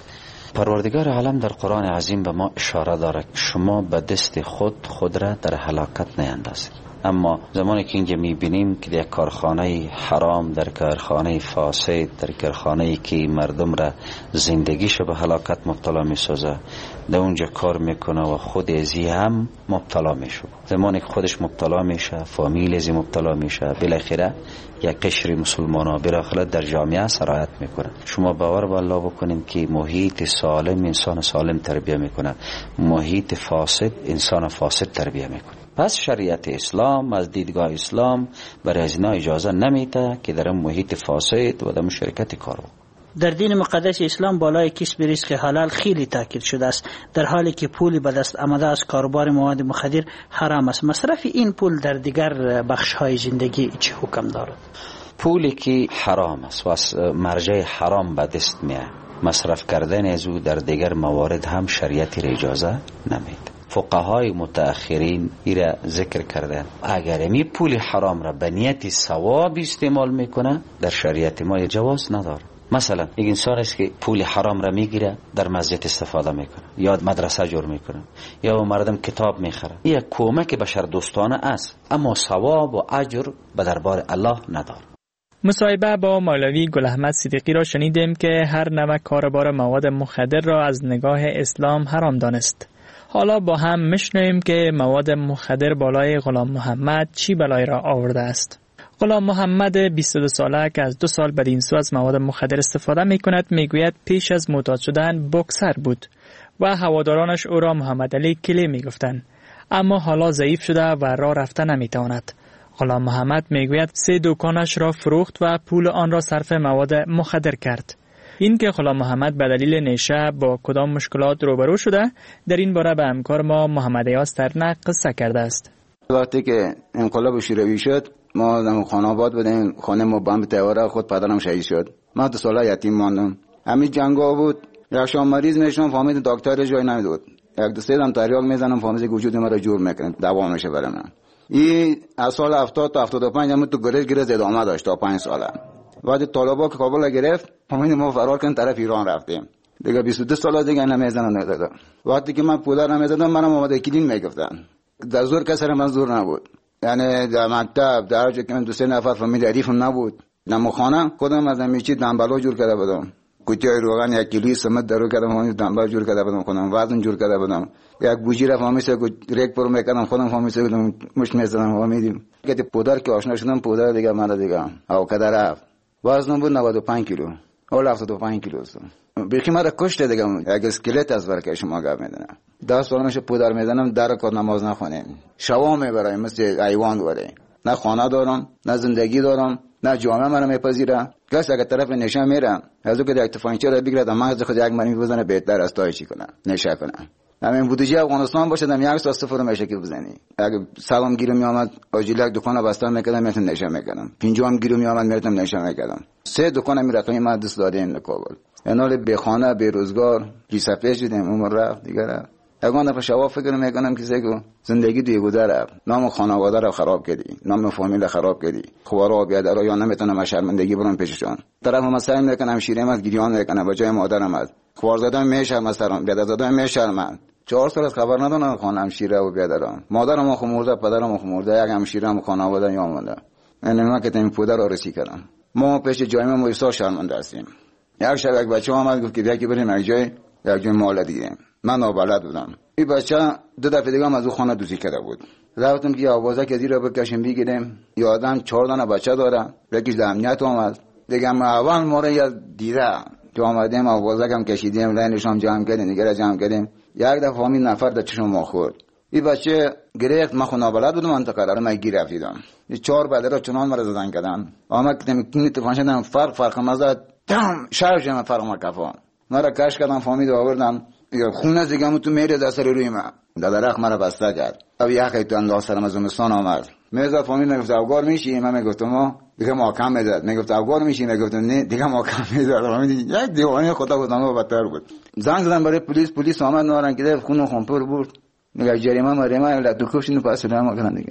پروردگار عالم در قرآن عظیم به ما اشاره داره شما به دست خود خود را در هلاکت نیندازید. اما زمانی که اینجا میبینیم که در کارخانه حرام، در کارخانه فاسد، در کارخانه که مردم را زندگیش به هلاکت مبتلا میسازه، در اونجا کار میکنه و خود ازی هم مبتلا میشه. زمانی که خودش مبتلا میشه، فامیل ازی مبتلا میشه، بالاخره یک قشر مسلمان ها بالاخره در جامعه سرایت میکنه. شما باور به الله بکنین که محیط سالم انسان سالم تربیه میکنه، محیط فاسد انسان فاسد تربیه میکنه. پس شریعت اسلام از دیدگاه اسلام برای از اینا اجازه نمیده که در محیط فاسد و در شرکت کار بکنه. در دین مقدس اسلام بالای کسب رزق حلال خیلی تاکید شده است، در حالی که پولی به دست آمده از کاروبار مواد مخدر حرام است. مصرف این پول در دیگر بخش های زندگی چه حکم دارد؟ پولی که حرام است و از مرجع حرام به دست میاد، مصرف کردن از او در دیگر موارد هم شریعتی را اجازه نمیده. فقهای متأخرین ایرا ذکر کردن اگر می پول حرام را به نیت ثواب استعمال میکنه در شریعت ما جواز نداره. مثلا یک انسان است که پول حرام را میگیره در مسجد استفاده میکنه یا مدرسه جور میکنه یا مردم کتاب میخره، این کمک بشر دوستانه است اما ثواب و اجر به دربار الله نداره. مصاحبه با مولوی گل احمد صدیقی را شنیدیم که هر نوع کاروبار مواد مخدر را از نگاه اسلام حرام دانست. حالا با هم میشنویم که مواد مخدر بالای غلام محمد چی بلای را آورده است. غلام محمد بیست و دو ساله که از دو سال بدینسو از مواد مخدر استفاده می کند میگوید پیش از معتاد شدن بوکسر بود و هوادارانش او را محمد علی کلی می گفتند، اما حالا ضعیف شده و راه رفته نمی تواند. غلام محمد میگوید سه دکانش را فروخت و پول آن را صرف مواد مخدر کرد. این که غلام محمد به دلیل نیشه با کدام مشکلات روبرو شده در این باره به همکار ما محمد ایاز ترنه قصه کرده است. وقتی که انقلاب شوروی شد ما در خانه آباد بودیم، خانه ما بمب تیاره خود پدرم شهید شد، ما دو ساله یتیم ماندم. همین جنگا بود، یک شام مریض میشم فهمید دکتر جای نمیداد، یک دو سه دم تریاک میزنم فهمید وجود ما را جور میکنه دوا میشه برای من. این از سال هفتاد تا هفتاد و پنج هم تو گریز گریز ادامه داشت تا پنج ساله. وقتی طالبا که کابل گرفت فهمید ما فرار کردیم طرف ایران رفتیم. دیگه بیست و دو سال دیگه نمیزنن ندادم. وقتی که من پول نمیزدم منم اومده کلین میگفتن. در زور کسر من زور نبود. یعنی در مکتب در جایی که من دو سه نفر فامیل عریفم نبود، نمخانه خودم از نمیچی دنبالو جور کرده بودم، کوچه روغن یک کیلوی سمت درو کردم همین دنبال جور کرده بودم، خودم وزن جور کرده بودم، یک بوجی را فهمیسه که ریک پرو میکردم خودم فهمیسه بودم مش میزدم فهمیدیم که پودر که آشنا شدم پودر دیگه من دیگه او کدر رفت. وزنم بود نود و پنج کیلو اول هفتاد و پنج کیلو است. بیخی مرا کشته دیگه، یک اسکلت از برکه شما گپ میدونم. ده سال میشه پودر میزنم در کار نماز نخونیم، شوا میبرم مثل ایوان دوره، نه خانه دارم نه زندگی دارم نه جامعه منو میپذیره. کس اگه طرف نشه میرم از اون که یک تفنگچه را بگیرد مغز خود یک مرمی بزنه بهتر است تا چی کنه نشه کنه. همین بودجه افغانستان باشه دم یک سال صفر میشه که بزنی. اگه سلام گیرو میامد آجیلک دکان بسته میکردم میتونم نشه میکردم، پنجم گیرو میامد میرفتم نشه میکردم. سه دکان می رقمی ما دست دادیم کابل. انال به خانه به روزگار لیسافه شدیم عمر رفت دیگه رفت. اگه دفعه شوا فکر میکنم که زگو زندگی دیگه گذره، نام خانواده رو خراب کردی، نام فامیل خراب کردی، خوارا بیادر یا نمیتونم شرمندگی برام پیششون. طرف مثلا میکنم شیرم از گریان میکنم با جای مادرم از خوار زدن میشم مثلا بیادر زدن میشم. چهار سال از خبر ندارم خانم شیره و بیادرم، مادرم خو مرده پدرم خو مرده، یک هم شیرم خانواده یا مونده. من ما که تیم پدر رو رسی کردم. ما پیش جای ما ایسا شرمنده هستیم. یک شب یک بچه آمد گفت که بیا که بریم یک جای یک جای مال دیگه. من نابلد بودم. این بچه دو دفعه دیگه هم از اون خانه دوزی کرده بود. رفتم که آوازه که زیر بکشیم بگیریم. یادم چهار دانه بچه داره. یکیش در امنیت اومد. دیگه ما اول ما رو یاد دیده. که آمدیم آوازه کم کشیدیم لینش هم جمع کردیم دیگه جمع کردیم. یک دفعه همین نفر در چشم ما خورد. این بچه گرفت ما خو نابلد بودم منطقه را من گیر رفتم. این چهار بدر چنان مرا زدن کردن. آمد که می تفنشدم فرق فرق مزد تام شارژ من فرق ما کفان. مرا کاش کردم فهمید آوردم. یا خون از دیگه تو میره دست روی من. دادرخ مرا بسته کرد. او یکی تو انداز سرم از زمستان آمد. میزد فهمید میگفت افغان میشی؟ من میگفتم ما دیگه محکم میزد. میگفت افغان میشی؟ میگفتم نه دیگه محکم میزد. فهمید یک دیوانه خدا بود اما بدتر بود. زنگ زدم برای پلیس، پلیس آمد نارن که خون خون پر بود. میگه جریمه مریمه لطو کشین پس راه کردن دیگه.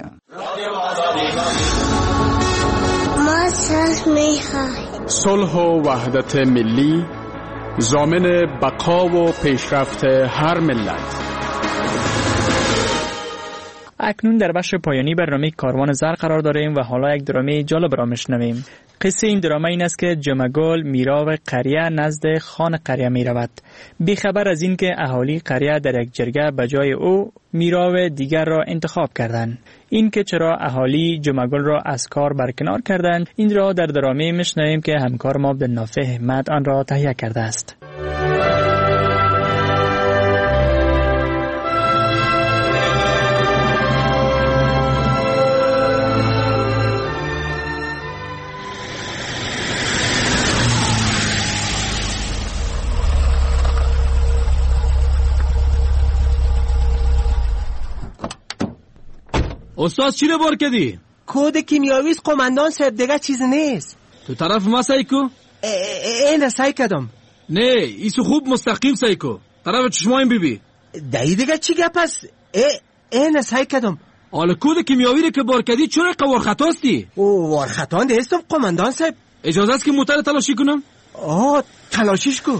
ما صلح میخواهیم. صلح و وحدت ملی ضامن بقا و پیشرفت هر ملت. اکنون در بخش پایانی برنامه کاروان زر قرار داریم و حالا یک درامه جالب را میشنویم. قصه این درامه این است که جمگل میراو قریه نزد خان قریه می رود. بیخبر از این که اهالی قریه در یک جرگه به جای او میراو دیگر را انتخاب کردند. این که چرا اهالی جمگل را از کار برکنار کردند، این را در درامه میشنویم که همکار ما عبدالنافع احمد آن را تهیه کرده است. استاد چی رو بار کردی؟ کود کیمیاویست قماندان صاحب، دیگه چیز نیست. تو طرف ما سعی کو؟ این سعی کردم. نه ایسو خوب مستقیم سعی کو، طرف چشمایم ببی. دایی دیگه چی گپ است؟ این سعی کردم. حالا کود کیمیاوی رو که بار کردی چرا قوار خطاستی؟ او وار خطا نیستم قماندان صاحب. اجازه است که موتر تلاشی کنم؟ آه تلاشیش کو.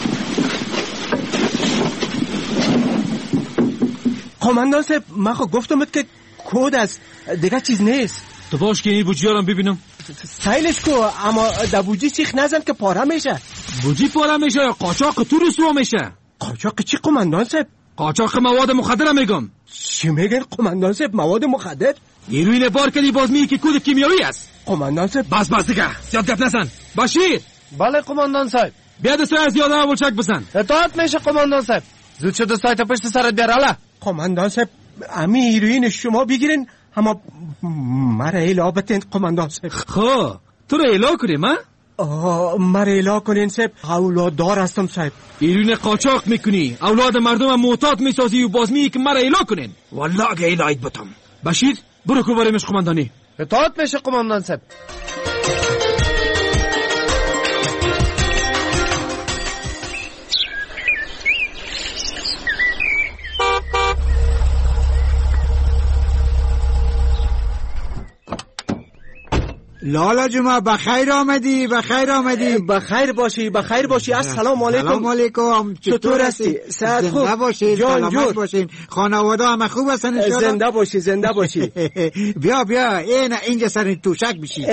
قماندان صاحب من خب گفتم که کود است، دیگه چیز نیست. تو باش که این بوجی رو ببینم. سایلش کو، اما در بوجی سیخ نزن که پاره میشه. بوجی پاره میشه یا قاچاق تو رسوا میشه؟ قاچاق چی قماندان صاحب؟ قاچاق مواد مخدر میگم. چی میگن قماندان صاحب؟ مواد مخدر؟ هیروین بار کردی باز میگی که کود کیمیایی است. قماندان صاحب بس بس دیگه زیاد گپ نزن. بشیر. بله قماندان صاحب. بیا دست از یاد اول چک بزن. اطاعت میشه قماندان صاحب. زود شد دستای تا پشت سرت بیار. حالا قماندان صاحب امی هیروین شما بگیرین، اما مرا ایلا بتین قماندان صاحب. خب تو رو ایلا کنیم ها؟ آه مرا ایلا کنین صاحب، اولاد دار هستم صاحب. هیروین قاچاق میکنی، اولاد مردم معتاد میسازی و باز میگی که مرا ایلا کنین. والله اگه ایلایت بتم. بشیر برو کو برایمش قماندانی. اطاعت میشه قماندان صاحب. لالا جمعه بخیر آمدی، بخیر آمدی. بخیر باشی، بخیر باشی. السلام علیکم. سلام علیکم. چطور هستی؟ صحت خوب؟ زنده باشین، سلامت باشین. خانواده همه خوب هستن ان شاء الله؟ زنده باشی، زنده باشی. بیا بیا این اینجا سر توشک بشی.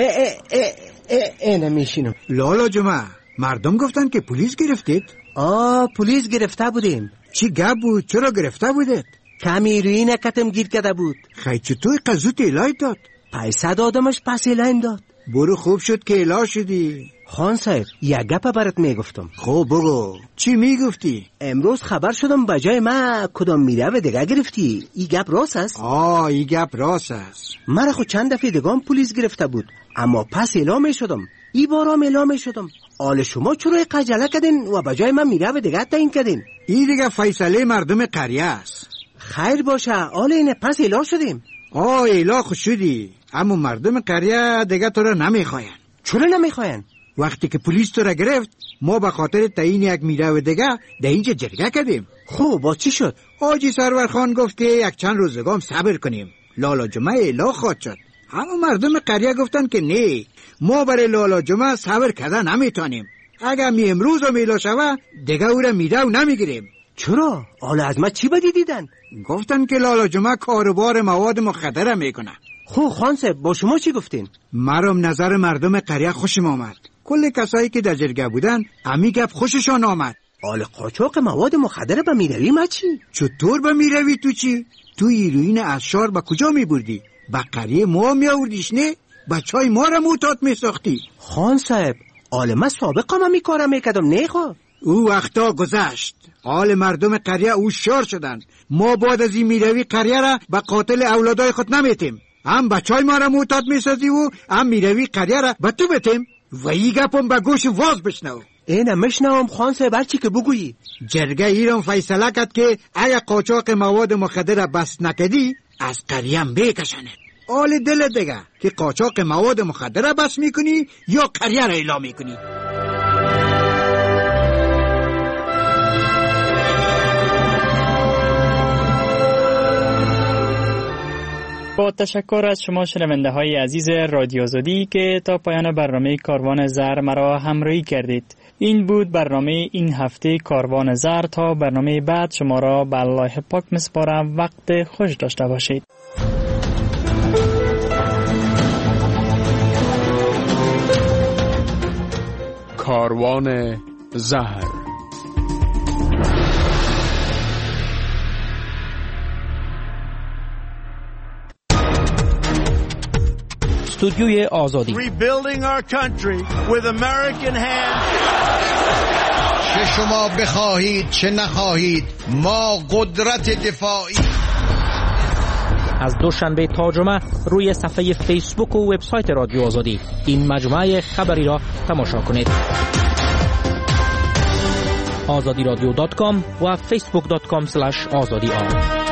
اینه میشینم. لالا جمعه مردم گفتن که پلیس گرفتید؟ آه پلیس گرفته بودیم. چی گپ بود؟ چرا گرفته بودید؟ کمی روی نکتم گیر کرده بود. خیلی چطور قزوت ایلای داد؟ پیسه دادمش پس ایلایم داد. برو خوب شد که ایلا شدی. خان صاحب یک گپ برات میگفتم. خب بگو چی میگفتی؟ امروز خبر شدم بجای ما کدام میره دیگه گرفتی. این گپ راست است؟ آه این گپ راست است. مرا خود چند دفعه دیگه پلیس گرفته بود، اما پس اعلام شدم. ای بارام اعلام شدم. آل شما چرا قجله کردین و بجای من میره دیگه تعیین کردین؟ این دیگه فیصله مردم قریه است. خیر باشه، آل اینه پس اعلام شدیم. آه اعلام خود شدی، اما مردم قریه دیگه تو را نمیخواین. چرا نمیخواین؟ وقتی که پلیس تو را گرفت ما به خاطر تعیین یک میره دیگه در اینجا جرگه کردیم. خب با چی شد؟ حاجی سرور خان گفت که یک چند روزگام صبر کنیم. لالا جمعه اعلام خواهد شد. اما مردم قریه گفتن که نه، ما برای لالا جمعه صبر کردن نمیتونیم. اگر می امروز رو میلا شوه دیگه او را میره و نمیگیریم. چرا؟ حالا از ما چی بدی دیدن؟ گفتن که لالا جمعه کاروبار مواد مخدر میکنه. خب خان صاحب با شما چی گفتین؟ مرام نظر مردم قریه خوشم آمد. کل کسایی که در جرگه بودن امی گپ خوششان آمد. حال قاچاق مواد مخدر به میروی ما چی؟ چطور به میروی تو چی؟ تو هیروئین اشار با کجا میبردی؟ با قریه ما میآوردیش نه؟ بچهای ما را معتاد میساختی. خان صاحب حال ما سابقا ما میکارم میکردم نه خب؟ او وقتا گذشت. حال مردم قریه اوشار شدن. ما بعد از این میروی قریه را به قاتل اولادای خود نمیتیم. هم بچهای ما را معتاد میسازی و هم میروی قریه را به تو بتیم. و این گپم به گوش واز بشنو. اینه مشنوم خان صاحب هرچی که بگویی. جرگه ایران فیصله کرد که اگه قاچاق مواد مخدر را بس نکدی از قریه‌ام بکشند. حال دل دیگه که قاچاق مواد مخدر را بس میکنی یا قریه را اعلام میکنی. با تشکر از شما شنونده های عزیز رادیو آزادی که تا پایان برنامه کاروان زر مرا همراهی کردید. این بود برنامه این هفته کاروان زر. تا برنامه بعد شما را به الله پاک میسپارم. وقت خوش داشته باشید. کاروان زر. استودیوی آزادی. Rebuilding our country with American hands. چه شما بخواهید چه نخواهید ما قدرت دفاعی. از دوشنبه تا جمعه روی صفحه فیسبوک و وبسایت رادیو آزادی این مجموعه خبری را تماشا کنید. آزادی رادیو دات کام و فیسبوک دات کام اسلش آزادی آر.